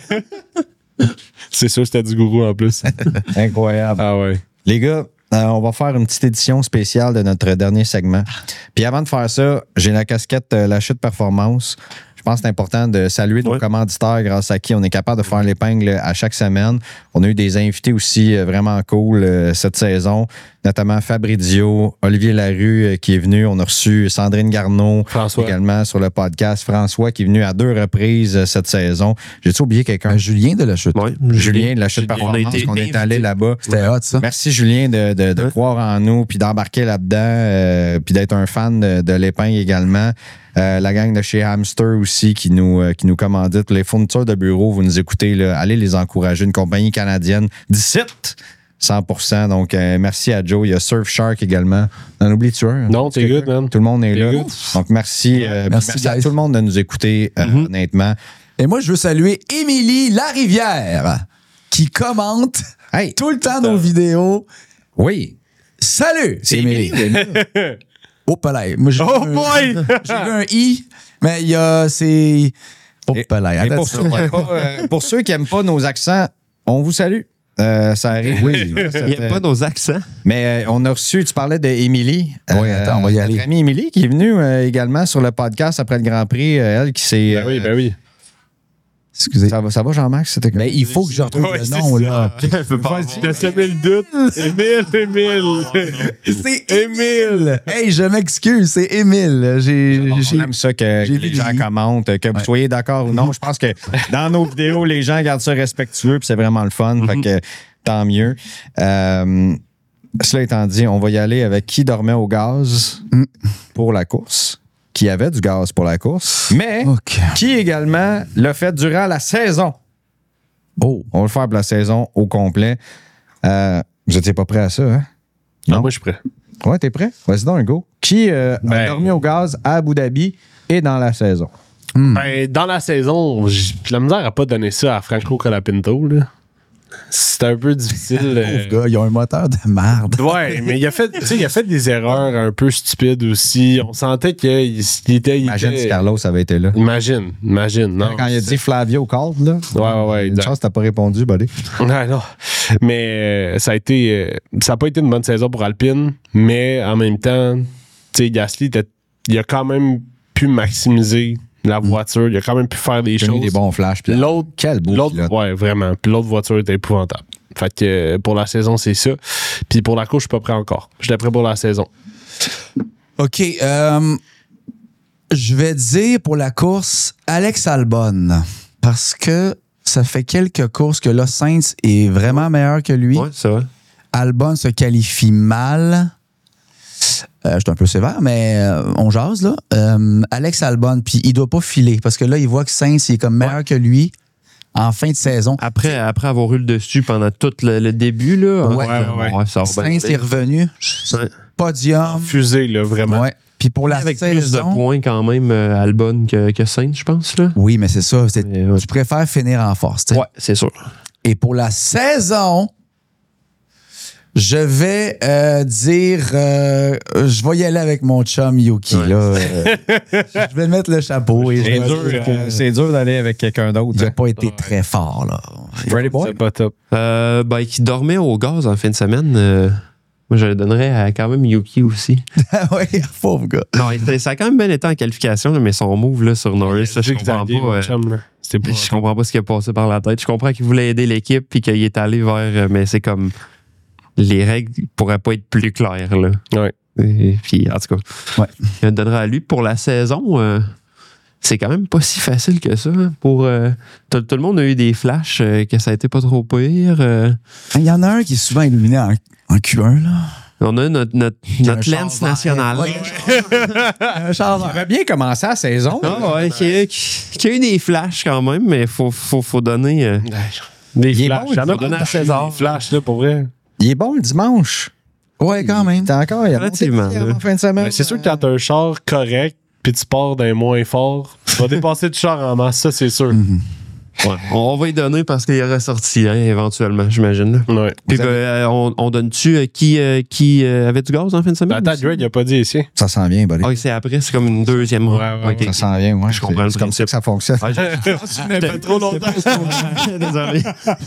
C'est sûr, c'était du gourou en plus. Incroyable. Ah ouais. Les gars, euh, on va faire une petite édition spéciale de notre dernier segment. Puis avant de faire ça, j'ai la casquette euh, La Chute Performance. Je pense que c'est important de saluer nos Ouais. commanditaires grâce à qui on est capable de faire l'épingle à chaque semaine. On a eu des invités aussi euh, vraiment cool euh, cette saison, notamment Fabrizio, Olivier Larue euh, qui est venu. On a reçu Sandrine Garneau François. également sur le podcast. François qui est venu à deux reprises euh, cette saison. J'ai-tu oublié quelqu'un? Un Julien de la chute. Ouais, Julien de La Chute Julien, on a Performance, été qu'on est invités. allé là-bas. C'était hot, ça. Merci Julien de, de, de Ouais. croire en nous puis d'embarquer là-dedans euh, puis d'être un fan de, de l'épingle également. Euh, la gang de chez Hamster aussi qui nous, euh, qui nous commandite. Les fournitures de bureau, vous nous écoutez, là, allez les encourager. Une compagnie canadienne d'ici, cent pour cent. Donc, euh, merci à Joe. Il y a Surfshark également. En oublies-tu un? Non, t'es good, man. Tout le monde est T'es là. good. Donc, merci. euh, puis Merci, merci à guys. tout le monde de nous écouter, euh, Mm-hmm. honnêtement. Et moi, je veux saluer Émilie Larivière, qui commente Hey, tout le temps nos vidéos. oui. Salut! C'est Émilie. Émilie. Oh, palais. Moi, j'ai Oh vu un- boy! J'ai vu un I, mais il y a. C'est. Oh, Et- palais. Et pour, ceux qui aiment pas, euh, pour ceux qui n'aiment pas nos accents, on vous salue. Euh, ça arrive. Oui. Il n'y a pas nos accents. Mais euh, on a reçu, tu parlais d'Émilie. Oui, attends, on va y aller. Notre amie Émilie qui est venue euh, également sur le podcast après le Grand Prix. euh, elle qui s'est. Ben oui, ben oui. Excusez. Ça va, ça va Jean-Max? C'était Mais il faut que je retrouve Ouais, le c'est nom, ça. là. T'as semé le doute. Émile, Émile. C'est Émile. Hey, je m'excuse, c'est Émile. J'ai, j'ai- J'aime ça que, j'ai que les vu gens lui. commentent, que vous Ouais. soyez d'accord ou non. Je pense que dans nos vidéos, les gens gardent ça respectueux puis c'est vraiment le fun. Fait que tant mieux. Euh, cela étant dit, on va y aller avec qui dormait au gaz Mm. pour la course, qui avait du gaz pour la course, mais OK. qui également l'a fait durant la saison. Oh. On va le faire pour la saison au complet. Euh, vous étiez pas prêts à ça, hein? Non, Non. moi, je suis prêt. Ouais, t'es prêt? Vas-y donc, go. Qui euh, a Ben- dormi au gaz à Abu Dhabi et dans la saison? Ben, dans la saison, j'ai de la misère à pas donner ça à Franco Colapinto, là. C'était un peu difficile. euh, Pauvre gars, ils ont un moteur de merde. Ouais, mais il a fait, tu sais, il a fait des erreurs un peu stupides aussi. On sentait qu'il il était. il Imagine était- si Carlos avait été là. Imagine, imagine. Non, Quand il a dit Flavio Cold, là. Ouais, ouais, ouais. Une exact. chance, t'as pas répondu, buddy. Ouais, non. Mais euh, ça a été. euh, ça n'a pas été une bonne saison pour Alpine, mais en même temps, tu sais, Gasly, était- il a quand même pu maximiser la voiture. Il a quand même pu faire des J'ai mis choses. des bons flashs. puis L'autre, Quel beau l'autre, pilote. ouais, vraiment. Puis l'autre voiture était épouvantable. Fait que euh, pour la saison, c'est ça. Puis pour la course, je suis pas prêt encore. J'étais prêt pour la saison. OK. euh, je vais dire pour la course Alex Albon. Parce que ça fait quelques courses que là, Sainz est vraiment meilleur que lui. Ouais, c'est vrai. Albon se qualifie mal. Euh, je suis un peu sévère, mais euh, on jase, là. Euh, Alex Albon, puis il doit pas filer parce que là, il voit que Sainz il est comme meilleur que lui en fin de saison. Après, après avoir eu le dessus pendant tout le, le début, là. Ouais, ouais, ouais. ça va bien Sainz est revenu. Ouais. Podium. Fusée, là, vraiment. Ouais. Puis pour la Avec plus de saison... points quand même, euh, Albon que, que Sainz, je pense, là. Oui, mais c'est ça. c'est- Mais, ouais. Tu préfères finir en force. tu sais. Ouais, c'est sûr. Et pour la saison, je vais euh, dire, euh, je vais y aller avec mon chum Yuki. Ouais. Là, euh, je vais mettre le chapeau. Et je C'est vais dur, dire que euh, c'est dur d'aller avec quelqu'un d'autre. il n'a hein. pas été très fort. Là. Ready boy? C'est pas top. Euh, ben, qui dormait au gaz en fin de semaine, euh, moi, je le donnerais à quand même Yuki aussi. oui, pauvre gars. Non, il- ça a quand même bien été en qualification, là, mais son move là, sur Norris, là, je comprends Xavier, pas. mon euh, chum, là. C'était pas. Je comprends pas ce qui a passé par la tête. Je comprends qu'il voulait aider l'équipe puis qu'il est allé vers. euh, Mais c'est comme. Les règles pourraient pas être plus claires, là. Ouais. Et puis, en tout cas, Ouais. je le donnerai à lui. Pour la saison, euh, c'est quand même pas si facile que ça. hein, Pour, euh, tout, tout le monde a eu des flashs euh, que ça a été pas trop pire. euh. Il y en a un qui est souvent illuminé en, en Q un. Là. On a notre, notre, Qui a un notre char lens vert. nationale. Ouais. Un char Il vert. avait bien commencé la saison. Ah ouais, qui, a- qui- qui a eu des flashs quand même, mais il faut, faut, faut donner euh, des Il est flashs. bon, Il il faut faut donner à César. Des flashs, là, pour vrai. Il est bon le dimanche. Ouais, quand même. T'es encore, il a monté Relativement, hier là. en fin de semaine. Ben, c'est sûr que quand t'as un char correct, puis tu pars d'un moins fort, tu vas dépasser du char en masse, ça, c'est sûr. Ouais. On va y donner parce qu'il est ressorti hein, éventuellement, j'imagine. là. Ouais. Puis Vous ben, euh, on, on donne-tu euh, qui, euh, qui euh, avait du gaz en fin de semaine? Attends, aussi? Drake, il a pas dit ici. Ça s'en vient, buddy. Ah, c'est après, c'est comme une deuxième Ouais, ronde. ouais, Ok. Ça s'en vient, ouais. Je comprends le C'est comme ça principe. que ça fonctionne. Ah, je- pas trop longtemps. Désolé.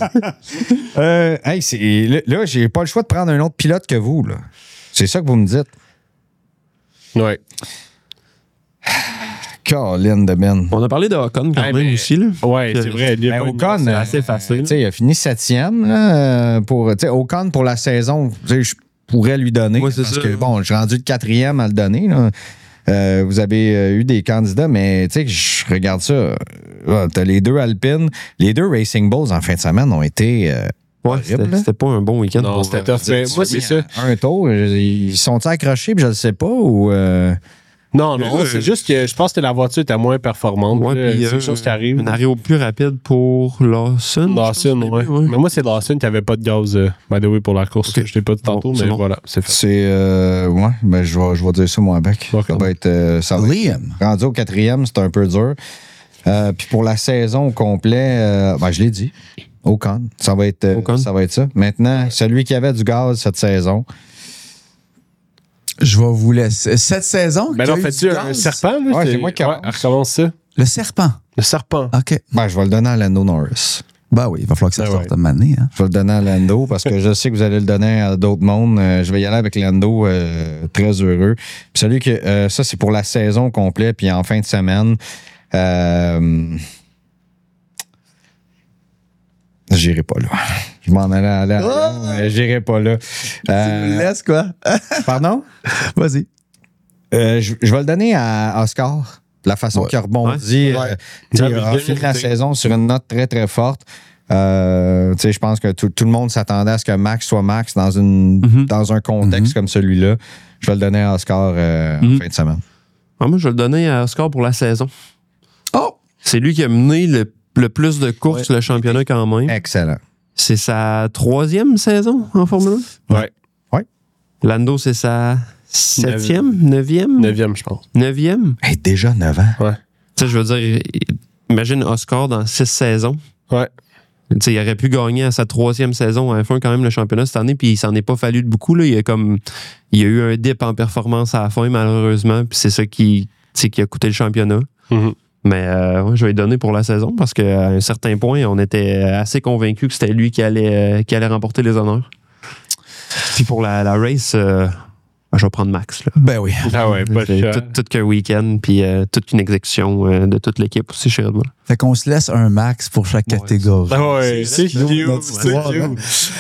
Euh, hey, c'est- là, là, j'ai pas le choix de prendre un autre pilote que vous. Là. C'est ça que vous me dites. Ouais. Colin de Ben. On a parlé de Ocon quand Ouais, même mais- aussi. Là. Ouais, c'est vrai. il y a Ben, pas une- Ocon, C'est euh, assez facile. Tu sais, il a fini septième. Là, euh, pour, tu sais, Ocon, pour la saison, tu sais, je pourrais lui donner. Ouais, c'est parce ça. que, bon, je suis rendu de quatrième à le donner. Là. Euh, vous avez euh, eu des candidats, mais tu sais, je regarde ça. Euh, T'as les deux Alpine. Les deux Racing Bulls en fin de semaine ont été euh, Ouais, horribles, c'était là. c'était pas un bon week-end. Non, pour- c'était tough. Mais moi, c'est ça. un tour. Ils sont-ils accrochés, puis je ne sais pas, ou... euh, Non, non, c'est juste que je pense que la voiture était moins performante. Ouais, là. puis, c'est euh, quelque chose qui arrive. Un arrêt au plus rapide pour Lawson. Dawson, je pense, ouais. Mais moi, c'est Dawson qui avait pas de gaz, euh, by the way, pour la course. Ok. Je l'ai pas dit tantôt, Bon, c'est mais bon. voilà, c'est fait. C'est... Euh, ouais, ben, je vais, je vais dire ça, moi, avec. Ok. Ça va être... euh, ça va être- Liam. rendu au quatrième, c'est un peu dur. Euh, puis pour la saison au complet, euh, ben, je l'ai dit, Ocon. Ça va être, euh, Ocon. ça va être ça. Maintenant, celui qui avait du gaz cette saison, Je vais vous laisser. Cette saison. Ben t'as non, eu fais-tu du un gaz? serpent, là? Ouais, c'est moi qui Ouais, commence. recommence ça. Le serpent. Le serpent. OK. ben, je vais le donner à Lando Norris. Ben oui, il va falloir que ça Ben sorte ouais. à un moment donné, hein. Je vais le donner à Lando parce que je sais que vous allez le donner à d'autres mondes. Euh, je vais y aller avec Lando, euh, très heureux. Puis celui que euh, ça, c'est pour la saison complète, puis en fin de semaine. Euh, J'irai pas là. Je m'en allais aller à Lyon, mais j'irai pas là. Euh, Laisse quoi? pardon? Vas-y. Euh, je, je vais le donner à Oscar. La façon Ouais. qu'il a rebondi. Ouais. euh, tu sais, Ouais, il a bien fini la mérité. saison sur une note très, très forte. Euh, tu sais, je pense que tout, tout le monde s'attendait à ce que Max soit Max dans, une, Mhm. dans un contexte comme celui-là. Je vais le donner à Oscar euh, Mhm. en fin de semaine. Ah, moi, je vais le donner à Oscar pour la saison. Oh! C'est lui qui a mené le, le plus de courses, le championnat quand même. Excellent. C'est sa troisième saison en Formule un. Ouais. Lando, c'est sa septième, neuvième? Neuvième, je pense. Neuvième? Hey, déjà neuf ans. Ouais. Tu sais, je veux dire, imagine Oscar dans six saisons. Ouais. Tu sais, il aurait pu gagner à sa troisième saison à F un quand même le championnat cette année, puis il s'en est pas fallu de beaucoup. Là. Il, y a comme, il y a eu un dip en performance à la fin, malheureusement, puis c'est ça qui, tu sais, qui a coûté le championnat. Mhm. Mais euh, ouais, je vais lui donner pour la saison parce qu'à un certain point, on était assez convaincus que c'était lui qui allait, euh, qui allait remporter les honneurs. Puis pour la, la race, euh, je vais prendre Max. Là. Ben oui. Ah ouais, pas C'est cher. tout, tout qu'un week-end, puis euh, toute une exécution euh, de toute l'équipe aussi chez Red Bull. Fait qu'on se laisse un max pour chaque Ouais, catégorie. Ah ouais, c'est cute. Notre C'est histoire, cute. hein.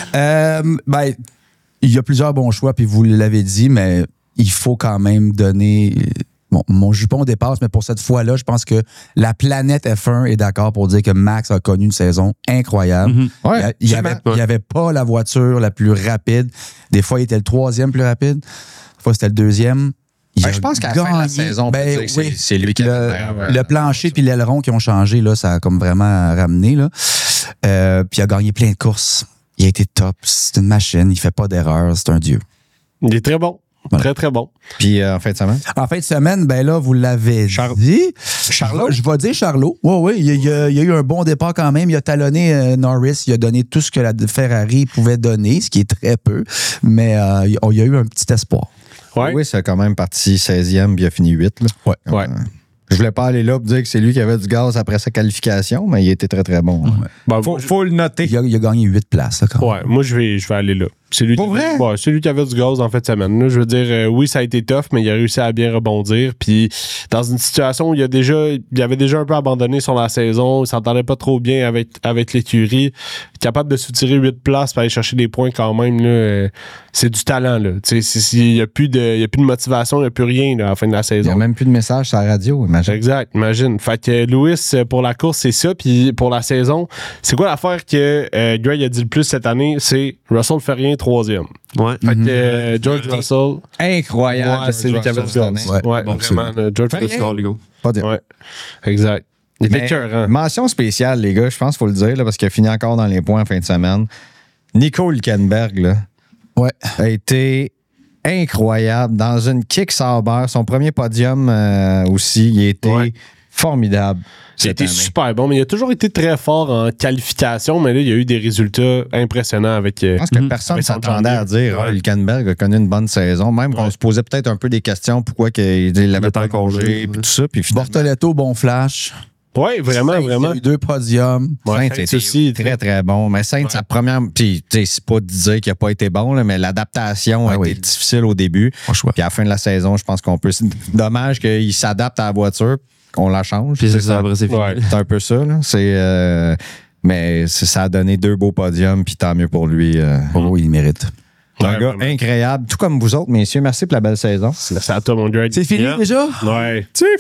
Euh, ben, il y a plusieurs bons choix, puis vous l'avez dit, mais il faut quand même donner. Bon, mon jupon dépasse, mais pour cette fois-là, je pense que la planète F un est d'accord pour dire que Max a connu une saison incroyable. Mhm. Ouais, il n'y absolument. avait, il y avait pas la voiture la plus rapide. Des fois, il était le troisième plus rapide. Des fois, c'était le deuxième. Il Ben, a je pense qu'à la fin de la gagné. saison, on peut Ben dire que c'est- oui. c'est lui qui a le, fait, le plancher puis l'aileron qui ont changé, là, ça a comme vraiment ramené. Là. Euh, puis il a gagné plein de courses. Il a été top. C'est une machine. Il fait pas d'erreur. C'est un dieu. Il est très bon. Voilà. Très, très bon. Puis euh, en fin de semaine. En fin de semaine, ben là, vous l'avez Char- dit. Charlot? Je vais dire Charlot. Oui, oui. Il y, a, il y a- il y a eu un bon départ quand même. Il a talonné euh, Norris. Il a donné tout ce que la Ferrari pouvait donner, ce qui est très peu. Mais euh, il y a- il y a eu un petit espoir. Ouais. Oui, c'est quand même parti seizième, puis il a fini huit. Là. Ouais. Ouais. Euh, je voulais pas aller là pour dire que c'est lui qui avait du gaz après sa qualification, mais il était très, très bon. hein. Bon, Faut, moi, je- faut le noter. Il a, il a gagné huit places. Là, quand même. Ouais, moi, je vais, je vais aller là. C'est lui, Pour qui, vrai? ouais, c'est lui qui avait du gaz en fait de semaine. Là. Je veux dire, euh, oui, ça a été tough, mais il a réussi à bien rebondir. Puis, dans une situation où il, a déjà, il avait déjà un peu abandonné sur la saison, il s'entendait pas trop bien avec, avec l'écurie, capable de soutirer huit places pour aller chercher des points quand même, là, euh, c'est du talent. Là. Tu sais, c'est- c'est- Il n'y a, plus de- il y a plus de motivation, il n'y a plus rien là, à la fin de la Il n'y saison. a même plus de message sur la radio, imagine. Exact, imagine. Fait que Lewis, euh, pour la course, c'est ça. Puis pour la saison, c'est quoi l'affaire que euh, Greg a dit le plus cette année? C'est Russell fait rien, troisième. Ouais. Fait que euh, George Russell, Incroyable. ouais, c'est lui qui avait du gaz. Ouais, Ouais, bon, vraiment. euh, George Fait Le Russell. score, les gars. Pas dire. Ouais, exact. Il était Mais, écœurant. mention spéciale, les gars, je pense qu'il faut le dire, là, parce qu'il a fini encore dans les points en fin de semaine. Nico Hülkenberg là, Ouais. a été incroyable dans une kick Sauber. Son premier podium euh, aussi, il a été Ouais. formidable. Il a cette été année. super bon, mais il a toujours été très fort en qualification, mais là, il y a eu des résultats impressionnants avec. euh, Je pense que Mhm. personne ne Avec son s'attendait à janvier. dire ah, Ouais. Hülkenberg a connu une bonne saison. Même qu'on Ouais. se posait peut-être un peu des questions pourquoi qu'il Il l'avait était pas en congé, congé ouais. puis tout ça. Puis finalement, Bortoletto, bon flash. Ouais, vraiment, Sainz, vraiment. Il y a eu deux podiums. Ouais, Sainz Sainz était aussi, très, très bon. Mais Sainz, Ouais. sa première. Puis, tu sais, c'est pas de dire qu'il n'a pas été bon, là, mais l'adaptation Ah a oui. été difficile au début. Franchement. Puis à la fin de la saison, je pense qu'on peut. C'est dommage qu'il s'adapte à la voiture, qu'on la change. Puis Tu c'est sais, ça, après, c'est fini. Ouais. C'est un peu ça, là. C'est. euh, mais c'est- ça a donné deux beaux podiums, puis tant mieux pour lui. euh. Oh, il mérite. C'est un Ouais, gars vraiment. incroyable, tout comme vous autres, messieurs. Merci pour la belle saison. C'est à toi, mon Greg. C'est fini Yeah. déjà? Ouais. C'est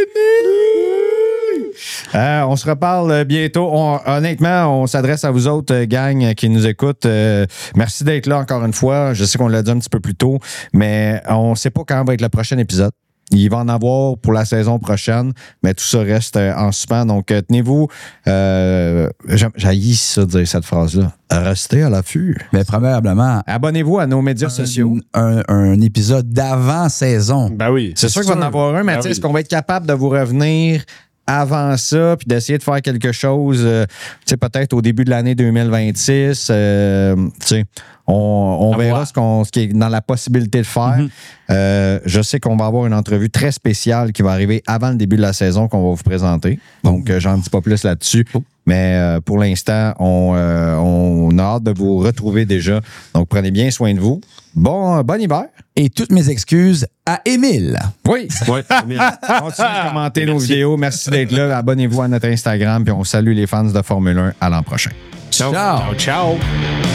fini! Euh, on se reparle euh, bientôt. On- honnêtement, on s'adresse à vous autres, euh, gang, euh, qui nous écoutent. Euh, merci d'être là encore une fois. Je sais qu'on l'a dit un petit peu plus tôt, mais on ne sait pas quand va être le prochain épisode. Il va en avoir pour la saison prochaine, mais tout ça reste euh, en suspens. Donc, euh, tenez-vous. Euh, j'a- J'haïs ça, dire cette phrase-là. Restez à l'affût. Mais probablement. Abonnez-vous à nos médias sociaux. Un, un- un épisode d'avant-saison. Ben oui. C'est sûr qu'il va en avoir un, mais Ah tu sais, oui. est-ce qu'on va être capable de vous revenir avant ça, puis d'essayer de faire quelque chose, euh, tu sais, peut-être au début de l'année deux mille vingt-six, euh, tu sais, on, on À verra voir. ce, qu'on, ce qui est dans la possibilité de faire. Mhm. Euh, je sais qu'on va avoir une entrevue très spéciale qui va arriver avant le début de la saison qu'on va vous présenter. Donc, euh, j'en dis pas plus là-dessus. Mais euh, pour l'instant, on, euh, on a hâte de vous retrouver déjà. Donc, prenez bien soin de vous. Bon, bon hiver. Et toutes mes excuses à Émile. Oui. Ouais, bien. Continuez de commenter nos vidéos. Merci d'être là. Abonnez-vous à notre Instagram. Puis on salue les fans de Formule un. À l'an prochain. Ciao. Ciao, ciao.